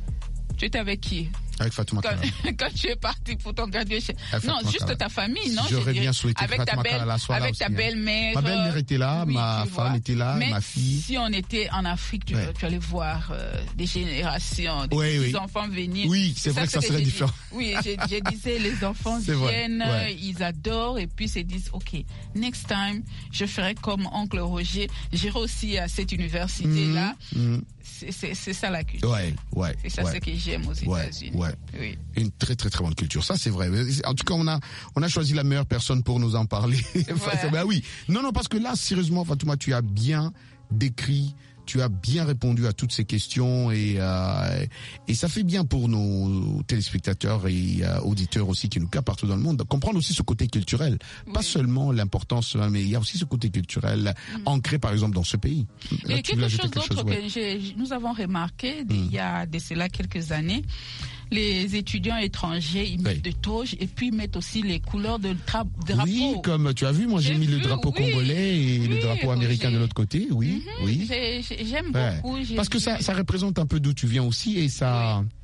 Tu étais avec qui? Avec Fatouma quand, quand tu es parti pour ton graduation. Non, juste Kala. Ta famille, non? J'aurais bien souhaité avec Fatouma ta belle, Kala soit avec là ta aussi, belle-mère. Hein. Ma belle-mère était là, oui, ma femme vois. était là, mais ma fille. Si on était en Afrique, tu, ouais. tu allais voir euh, des générations, des oui, petits oui. enfants venir. Oui, c'est, c'est vrai que ça serait différent. Dit. Oui, je, je disais, les enfants viennent, ouais. ils adorent, et puis ils se disent, OK, next time, je ferai comme oncle Roger, j'irai aussi à cette université-là. Mmh, mmh. C'est, c'est, c'est ça la culture. Ouais, ouais. C'est ça ouais. ce que j'aime aux ouais, États-Unis. Ouais. Oui. Une très très très bonne culture. Ça c'est vrai. En tout cas, on a on a choisi la meilleure personne pour nous en parler. Enfin, ben oui. Non non parce que là sérieusement Fatouma, tu as bien décrit, tu as bien répondu à toutes ces questions et euh, et ça fait bien pour nos téléspectateurs et euh, auditeurs aussi qui nous captent partout dans le monde de comprendre aussi ce côté culturel, oui. pas seulement l'importance, mais il y a aussi ce côté culturel mmh. ancré par exemple dans ce pays. Là, et quelque chose quelque d'autre chose, ouais. que j'ai, nous avons remarqué mmh. il y a de cela quelques années. Les étudiants étrangers, ils mettent oui. des toges et puis ils mettent aussi les couleurs de tra- drapeau. Oui, comme tu as vu, moi j'ai, j'ai mis vu, le drapeau oui. congolais et oui, le drapeau américain j'ai... de l'autre côté. Oui, mm-hmm. oui. J'ai, j'ai, j'aime ouais. beaucoup. Parce que ça, ça représente un peu d'où tu viens aussi et ça, oui.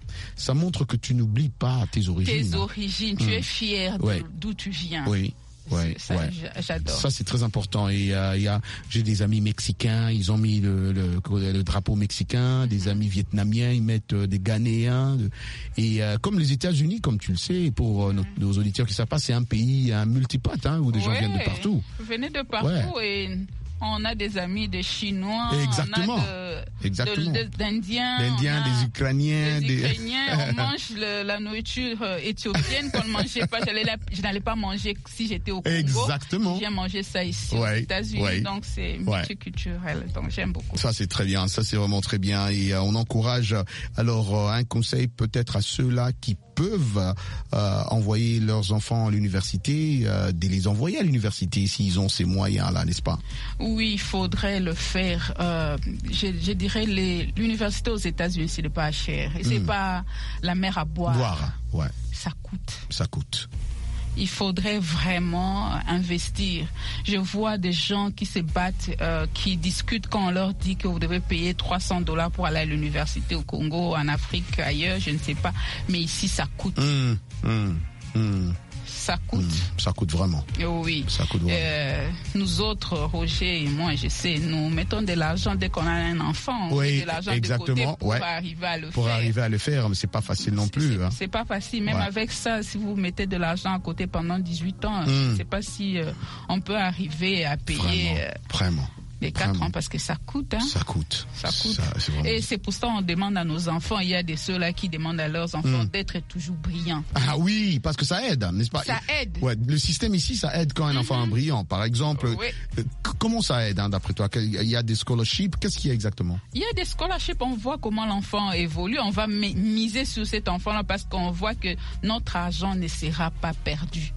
Ça montre que tu n'oublies pas tes origines. Tes origines, tu mmh. es fier ouais. d'où tu viens. Oui. Ouais, ça, ouais. J'adore. Ça, c'est très important. Et euh, il y a, j'ai des amis mexicains, ils ont mis le, le, le drapeau mexicain, des amis vietnamiens, ils mettent euh, des Ghanéens. De, et euh, comme les États-Unis, comme tu le sais, pour euh, nos, nos auditeurs qui savent pas, c'est un pays, un multipote, hein, où des ouais, gens viennent de partout. Venez de partout ouais. et on a des amis des Chinois, exactement. on a de, exactement. De, de, d'Indiens, d'Indiens, des Ukrainiens, des Ukrainiens. On mange le, la nourriture éthiopienne qu'on ne mangeait pas. J'allais la, je n'allais pas manger si j'étais au Congo. Exactement. J'ai mangé ça ici ouais. aux États-Unis, ouais. donc c'est multiculturel. Donc j'aime beaucoup. Ça c'est très bien, ça c'est vraiment très bien et euh, on encourage. Alors euh, un conseil peut-être à ceux-là qui peuvent euh, envoyer leurs enfants à l'université, euh, de les envoyer à l'université s'ils ont ces moyens-là, n'est-ce pas? Oui, il faudrait le faire. Euh, je, je dirais les, l'université aux États-Unis, ce n'est pas cher. Et c'est mmh. pas la mer à boire. Boire, ouais. Ça coûte. Ça coûte. Il faudrait vraiment investir. Je vois des gens qui se battent, euh, qui discutent quand on leur dit que vous devez payer trois cents dollars pour aller à l'université au Congo, en Afrique, ailleurs, je ne sais pas. Mais ici, ça coûte. Mmh, mmh, mmh. Ça coûte. Mmh, ça coûte vraiment. Oui. Ça coûte vraiment. Euh, nous autres, Roger et moi, je sais, nous mettons de l'argent dès qu'on a un enfant. Oui, on met de l'argent exactement. de côté pour ouais. arriver à le pour faire. Pour arriver à le faire, mais c'est pas facile non plus. C'est, hein. c'est pas facile. Même ouais. avec ça, si vous mettez de l'argent à côté pendant dix-huit ans, mmh. je ne sais pas si euh, on peut arriver à payer. Vraiment. Euh, vraiment. Les quatre ans, parce que ça coûte. Hein. Ça coûte. Ça coûte. Ça, c'est vraiment... Et c'est pour ça qu'on demande à nos enfants, il y a des ceux-là qui demandent à leurs enfants mmh. d'être toujours brillants. Ah oui, parce que ça aide, n'est-ce pas? Ça aide. Ouais, le système ici, ça aide quand un mmh. enfant est brillant. Par exemple, oui. euh, comment ça aide, hein, d'après toi? Il y a des scholarships, qu'est-ce qu'il y a exactement? Il y a des scholarships, on voit comment l'enfant évolue, on va miser sur cet enfant-là parce qu'on voit que notre argent ne sera pas perdu.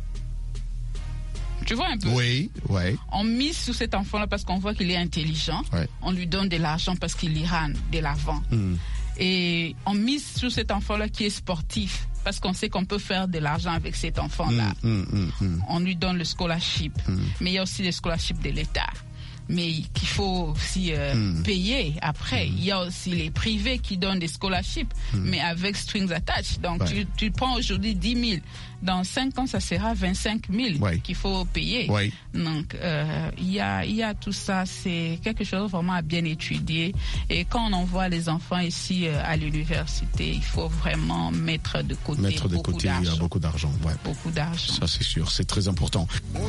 Tu vois un peu? Oui, oui. On mise sur cet enfant-là parce qu'on voit qu'il est intelligent. Ouais. On lui donne de l'argent parce qu'il ira de l'avant. Mm. Et on mise sur cet enfant-là qui est sportif parce qu'on sait qu'on peut faire de l'argent avec cet enfant-là. Mm, mm, mm, mm. On lui donne le scholarship. Mm. Mais il y a aussi le scholarship de l'État. Mais qu'il faut aussi euh, mmh. payer après. Mmh. Il y a aussi les privés qui donnent des scholarships, mmh. mais avec strings attached. Donc, ouais. tu, tu prends aujourd'hui dix mille. Dans cinq ans, ça sera vingt-cinq mille ouais. qu'il faut payer. Ouais. Donc, euh, il y a, il y a tout ça. C'est quelque chose vraiment à bien étudier. Et quand on envoie les enfants ici euh, à l'université, il faut vraiment mettre de côté mettre de beaucoup côté d'argent. beaucoup d'argent. Ouais. Beaucoup d'argent. Ça, c'est sûr. C'est très important.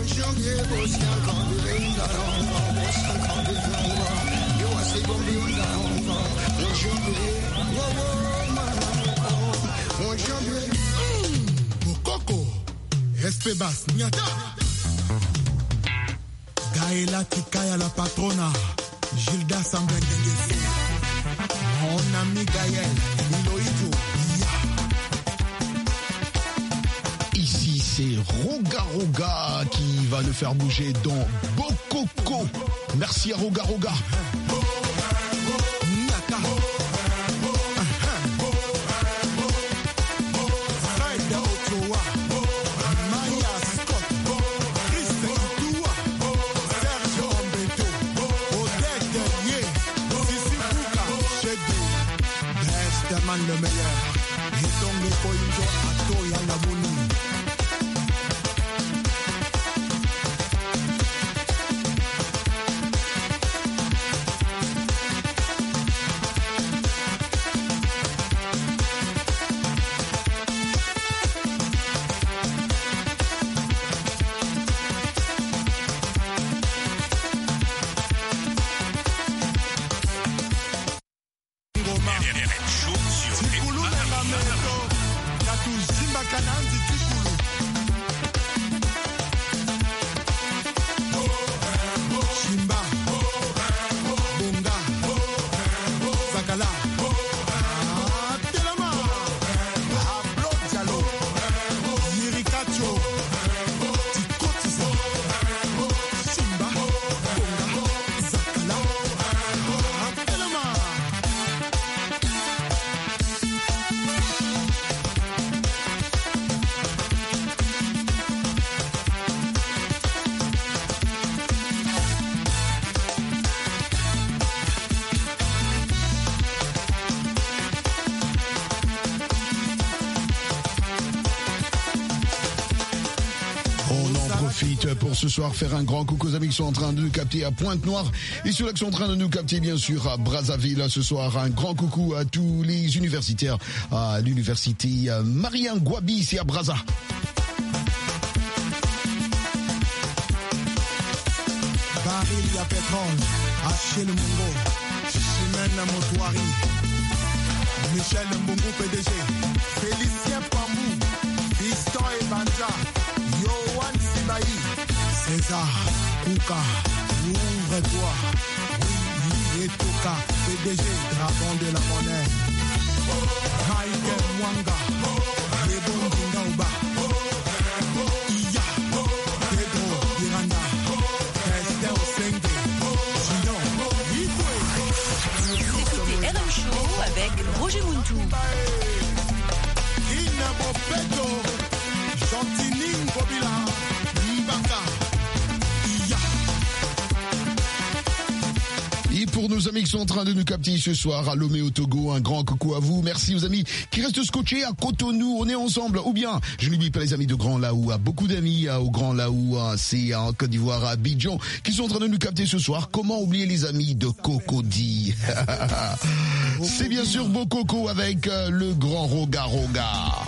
Espebas, Nyata Gaëla Tikaya la patrona Gilda Sambendengesi Mon ami Gaël Miloïdou Ici c'est Roga Roga qui va le faire bouger dans Bokoko. Merci à Roga Roga. Le meilleur, et donc les coïndos à toi et à la boule. profite pour ce soir faire un grand coucou aux amis qui sont en train de nous capter à Pointe-Noire et ceux-là qui sont en train de nous capter bien sûr à Brazzaville ce soir. Un grand coucou à tous les universitaires à l'université Marien Gouabi ici à Brazza. Baril ya pétrole, Achille Mungo, Chimène Motoari, Michel Mbungu P D G, Félicien Pambou, Fiston et Banja, Yohan Sibaï, César, Kouka, ouvre-toi, oui, et Toka, P D G, dragon de la monnaie, Michael Mwanga, Lebon Dingaouba, Iya, Pedro Iranda, Esther Senge, Gillon, Yibwe. Écoutez R M Show avec Roger Muntou. Ina Bopeto, Gentini Ngobila, Mbaka, Iya. Et pour nos amis qui sont en train de nous capter ce soir à Lomé au Togo, un grand coucou à vous. Merci aux amis qui restent scotchés à Cotonou. On est ensemble. Ou bien, je n'oublie pas les amis de Grand Laou, à beaucoup d'amis au Grand Laou, c'est en Côte d'Ivoire, à Abidjan, qui sont en train de nous capter ce soir. Comment oublier les amis de Cocody? C'est bien sûr Bokoko avec le grand Roga Roga.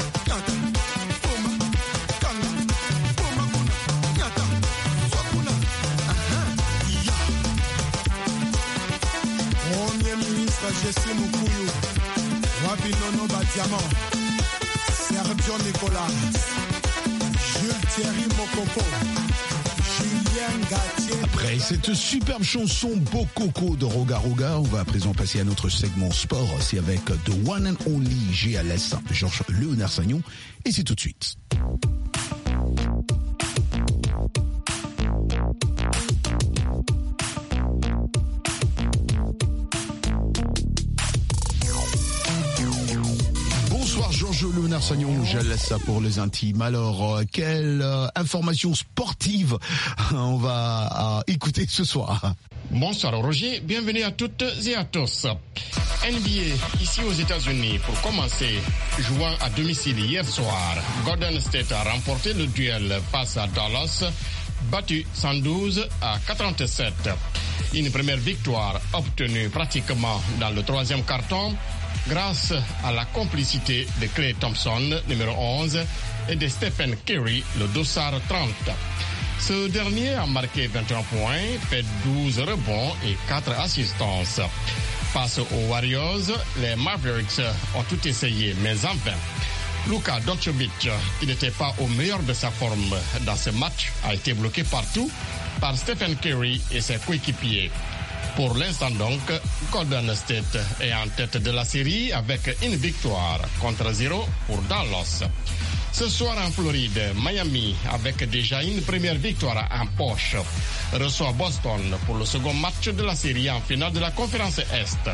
Jessie Mukuyu, Wabinono Badiamant, Sergio Nicolas, Jules Thierry Mokoko, Julien Gatier. Après cette superbe chanson Bokoko de Roga Roga, on va à présent passer à notre segment sport. C'est avec The One and Only G L S, Georges Léonard Sagnon, et c'est tout de suite. Georges Léonard Sagnon, je laisse ça pour les intimes. Alors, euh, quelle euh, information sportive on va euh, écouter ce soir? Bonsoir Roger, bienvenue à toutes et à tous. N B A, ici aux États-Unis, pour commencer, jouant à domicile hier soir, Golden State a remporté le duel face à Dallas, battu cent douze à quatre-vingt-sept. Une première victoire obtenue pratiquement dans le troisième quart-temps, grâce à la complicité de Klay Thompson, numéro onze, et de Stephen Curry, le dossard trente. Ce dernier a marqué vingt et un points, fait douze rebonds et quatre assistances. Face aux Warriors, les Mavericks ont tout essayé, mais en vain. Luka Doncic, qui n'était pas au meilleur de sa forme dans ce match, a été bloqué partout par Stephen Curry et ses coéquipiers. Pour l'instant donc, Golden State est en tête de la série avec une victoire contre zéro pour Dallas. Ce soir en Floride, Miami, avec déjà une première victoire en poche, reçoit Boston pour le second match de la série en finale de la conférence Est.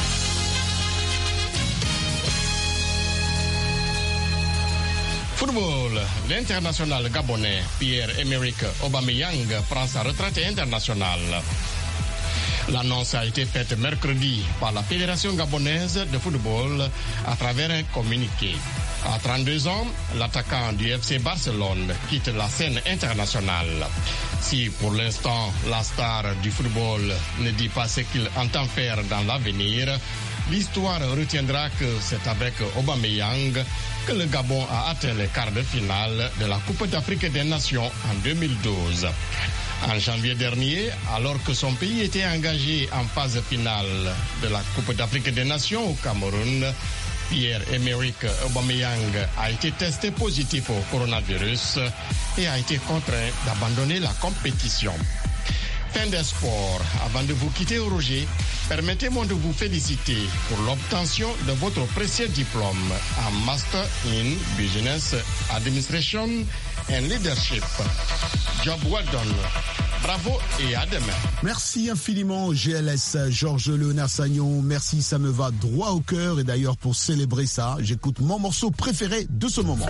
Football, l'international gabonais Pierre-Emerick Aubameyang prend sa retraite internationale. L'annonce a été faite mercredi par la Fédération gabonaise de football à travers un communiqué. À trente-deux ans, l'attaquant du F C Barcelone quitte la scène internationale. Si pour l'instant la star du football ne dit pas ce qu'il entend faire dans l'avenir, l'histoire retiendra que c'est avec Aubameyang que le Gabon a atteint les quarts de finale de la Coupe d'Afrique des Nations en deux mille douze. En janvier dernier, alors que son pays était engagé en phase finale de la Coupe d'Afrique des Nations au Cameroun, Pierre-Emerick Aubameyang a été testé positif au coronavirus et a été contraint d'abandonner la compétition. Fin des sports. Avant de vous quitter, Roger, permettez-moi de vous féliciter pour l'obtention de votre précieux diplôme en Master in Business Administration and Leadership. Job well done. Bravo et à demain. Merci infiniment G L S, Georges Léonard Sagnon. Merci, ça me va droit au cœur. Et d'ailleurs, pour célébrer ça, j'écoute mon morceau préféré de ce moment.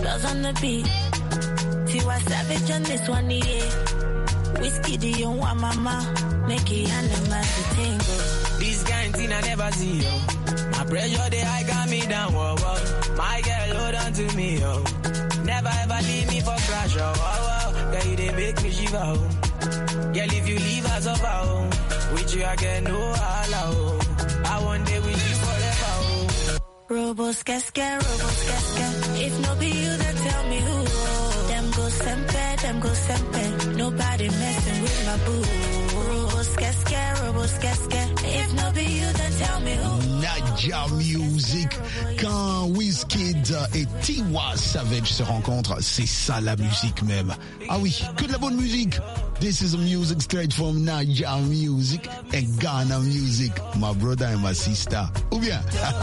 Whiskey, do you want mama? Make it animal to tingle. This kind thing I never see, yo. My pressure, the high got me down, whoa, whoa. My girl, hold on to me, yo. Never ever leave me for crash, oh, oh, oh. Girl, you they make me shiver, oh. Girl, if you leave us up, oh, with you I get no allow. I want day with you forever, oh. Robos casca, robos casca. If no be you, then tell me who. Them go sempe, them go sempe. Nobody messing with my boo. Robos casca, robos casca. If no be you, then tell me who. Naija Music. Quand Wizkid et Tiwa Savage se rencontrent, c'est ça la musique même. Ah oui, que de la bonne musique. This is music straight from Naija Music and Ghana Music. My brother and my sister. Ou bien?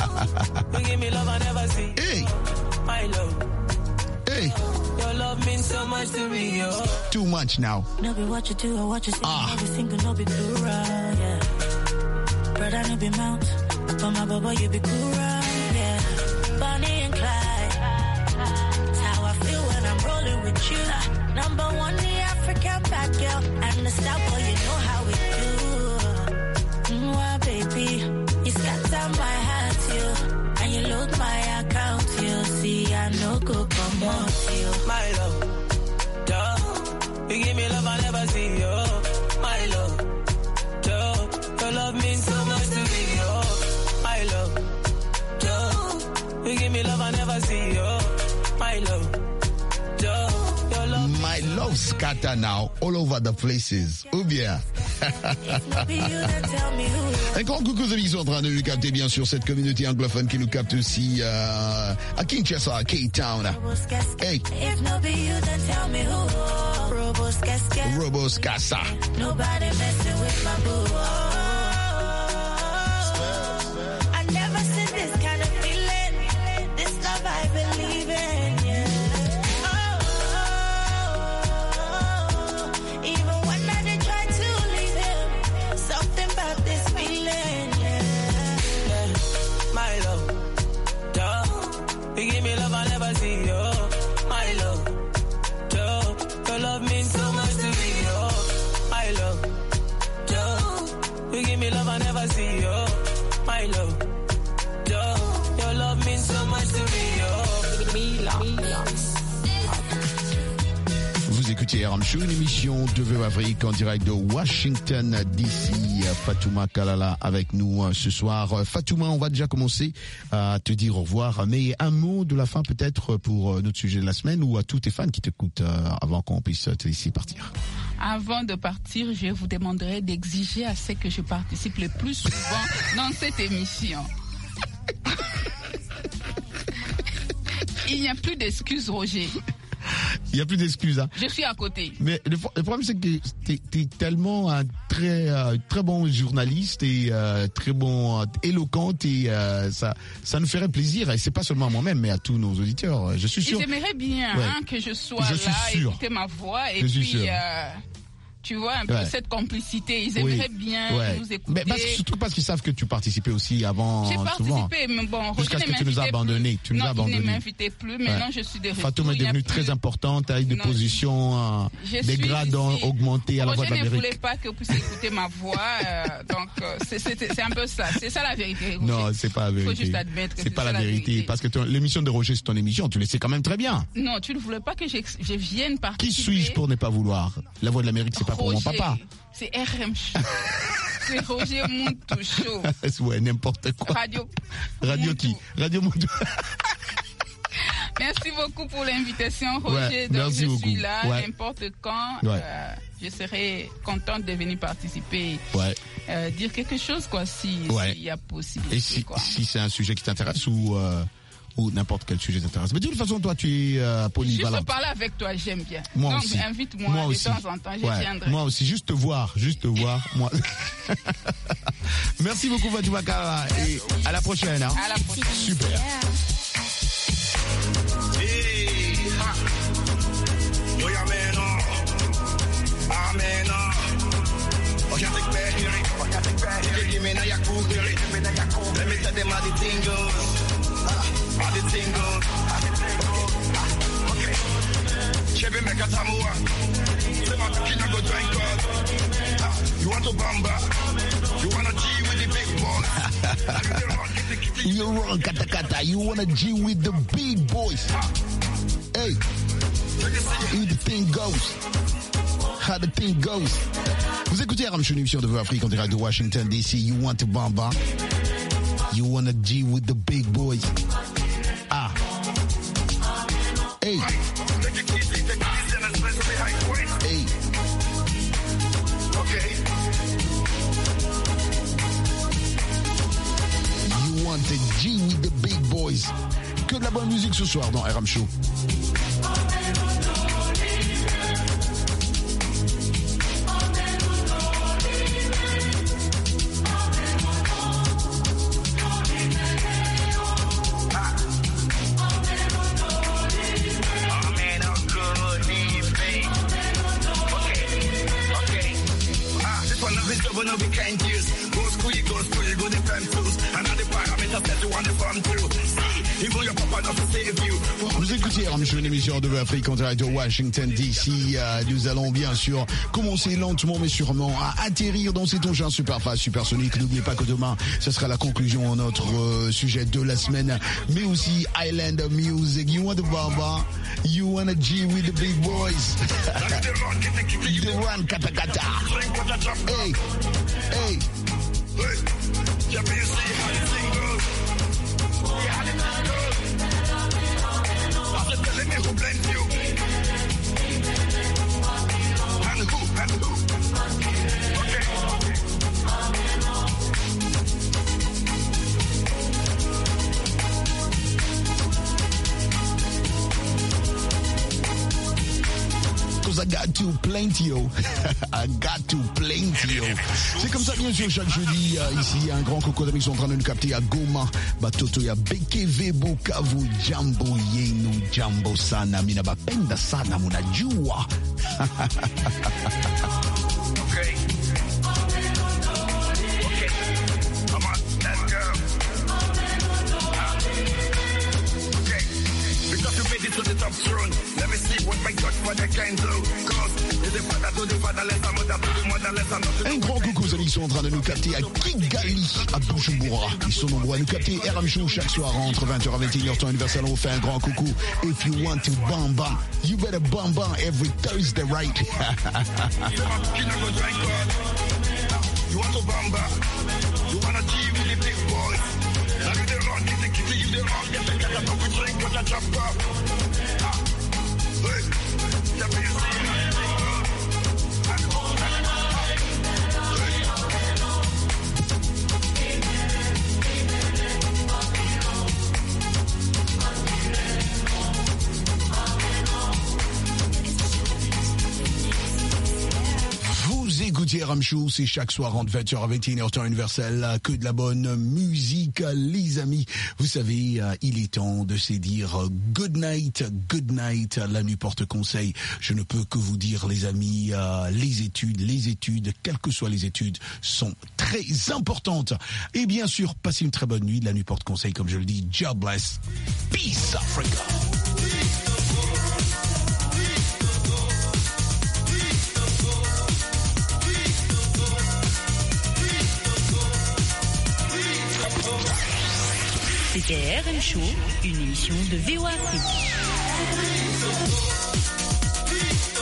Hey! My love. Hey! Your love means so much to me, yo. Too much now. No be what you do or what you say. Ah. Every single no be plural, yeah. Brother no be mount, but my baba you be cool, yeah. Bonnie and Clyde. That's how I feel when I'm rolling with you. Number one, the African bad girl, and the star boy, you know how we do. Mwah, baby, you scatter my heart, you, and you load my account, you. See, I no go come on, you. My love, duh. You give me love I never see, yo. My love, duh. Your love means so much to me, yo. My love, duh. You give me love I never see, yo. My love, duh. My love scatter now all over the places. Ou bien? Un grand coucou aux amis qui sont en train de nous capter, bien sûr, cette communauté anglophone qui nous capte aussi euh, à Kinshasa, à Cape Town. Hey! Robos Casa. Nobody messing with my boo. I never seen this kind of feeling. This love I believe in. You give me love I never see, yo. My love, duh. Your love means so much to me, yo. My love, duh. You give me love I never see, yo. My love, duh. Your love means so much to me, yo. Me love. Vous écoutez R M Show, une émission de V O Afrique en direct de Washington D C. Fatouma Kalala avec nous ce soir. Fatouma, on va déjà commencer à te dire au revoir, mais un mot de la fin peut-être pour notre sujet de la semaine ou à tous tes fans qui t'écoutent avant qu'on puisse te laisser partir. Avant de partir, je vous demanderai d'exiger à ce que je participe le plus souvent dans cette émission. Il n'y a plus d'excuses, Roger. Il n'y a plus d'excuses. Hein. Je suis à côté. Mais le, le problème, c'est que tu es tellement un très, euh, très bon journaliste et euh, très bon, euh, éloquente et euh, ça, ça nous ferait plaisir. Et c'est pas seulement à moi-même, mais à tous nos auditeurs. Je suis sûr. J'aimerais bien ouais. hein, que je sois je là, écouter ma voix et je puis... Tu vois, un peu ouais. cette complicité. Ils aimeraient oui. bien ouais. nous écouter. Mais parce que, surtout parce qu'ils savent que tu participais aussi avant. J'ai participé, souvent. mais bon, jusqu'à ce que tu nous as abandonnés. Tu nous non, as abandonnés. Ne m'invitait plus. Maintenant, ouais. je suis de retour. Fatouma est devenue très importante avec des non, positions, euh, des grades augmentés à la Voix de l'Amérique. Je ne voulais pas que vous puissiez écouter ma voix. Euh, donc, euh, c'est, c'est, c'est un peu ça. C'est ça la vérité. Roger. Non, c'est pas la vérité. Il faut juste admettre que c'est, c'est pas la vérité. vérité. Parce que ton, l'émission de Roger, c'est ton émission. Tu le sais quand même très bien. Non, tu ne voulais pas que je, je vienne participer. Qui suis-je pour ne pas vouloir? La Voix de l'Amérique, c'est pas pour mon papa. C'est R M Show. C'est Roger Muntu Show. Ouais, n'importe quoi. Radio. Radio Muntu. qui Radio Muntu. Merci beaucoup pour l'invitation, Roger. Ouais, Donc, merci je beaucoup. suis là ouais. n'importe quand. Ouais. Euh, je serai contente de venir participer. Ouais. Euh, dire quelque chose, quoi, si, ouais. s'il y a possibilité. Et si, quoi. si c'est un sujet qui t'intéresse ou... Euh... ou n'importe quel sujet t'intéresse. Mais de toute façon, toi, tu es euh, polyvalente. Juste parler avec toi, j'aime bien. Moi Donc, aussi. invite-moi moi de aussi. temps en temps, je ouais. viendrai. Moi aussi, juste te voir, juste te voir. Moi. Merci beaucoup, Fatouma Kalala, et à la prochaine. Hein. À la prochaine. Super. Yeah. Hey, ha. Oh, yeah, man, oh. Ah, man, oh. Oh, yeah, take back, here. Oh, yeah, take back, here. Give me now your cool, here. Let me tell them how the thing goes. How the thing goes. Okay. Chevy make a tamua. Say my kid go drink God. You want to bamba? You want to G with the big boys? You're wrong, kata kata. You want to G with the big boys? Hey. How the thing goes. How the thing goes. Vous écoutez R M Show, une émission de Voix Afrique en direct de Washington D C. You want to bamba? You wanna G with the big boys? Ah. Hey. Hey. Okay. You want to G with the big boys? Que de la bonne musique ce soir dans R M Show. Vous écoutez R M Show, une émission de Afrique en direct de Washington D C. Euh, nous allons bien sûr commencer lentement mais sûrement à atterrir dans cet engin super fast, supersonique. N'oubliez pas que demain, ce sera la conclusion de notre euh, sujet de la semaine, mais aussi Island Music. You want the baba? You want to G with the big boys? The one kata kata. Hey, hey. Let me who blend you. And who, and who. Okay. Cause I got to plenty, yo. I got to plenty, yo. C'est comme ça, bien sûr, chaque jeudi, euh, ici, il y a un grand coco d'amis qui sont en train de nous capter à Goma. Batoto ya Bekeve Bukavu Jambo Yenu Jambo Sana. Mina bapenda sana munajua. Okay. Okay. Come on, let's go. Ah. Okay. Because you made it to the top throne. Let me see what my Godfather can do. Cause it's the father to the fatherless, the mother to the motherless, and not the... Un grand coucou aux amis qui sont en train de nous capter à Kigali, à Bujumbura. Ils sont nombreux à nous capter R M Show chaque soir entre vingt heures et vingt et une heures temps universel. On fait un grand coucou. If you want to bamba, you better bamba every Thursday, right? You want to bamba? You want to G with the big boys? Now you the run, get the kitty, you the run, get the cat up, we drink, get the chop up. Hey, let me see. Écoutez R M Show, c'est chaque soir entre vingt heures et vingt et une heures temps universel, que de la bonne musique, les amis. Vous savez, il est temps de se dire good night, good night. La nuit porte conseil. Je ne peux que vous dire, les amis, les études, les études, quelles que soient les études, sont très importantes. Et bien sûr, passez une très bonne nuit. La nuit porte conseil, comme je le dis. Jobless. Peace Africa. C'était R M Show, une émission de V O A Afrique.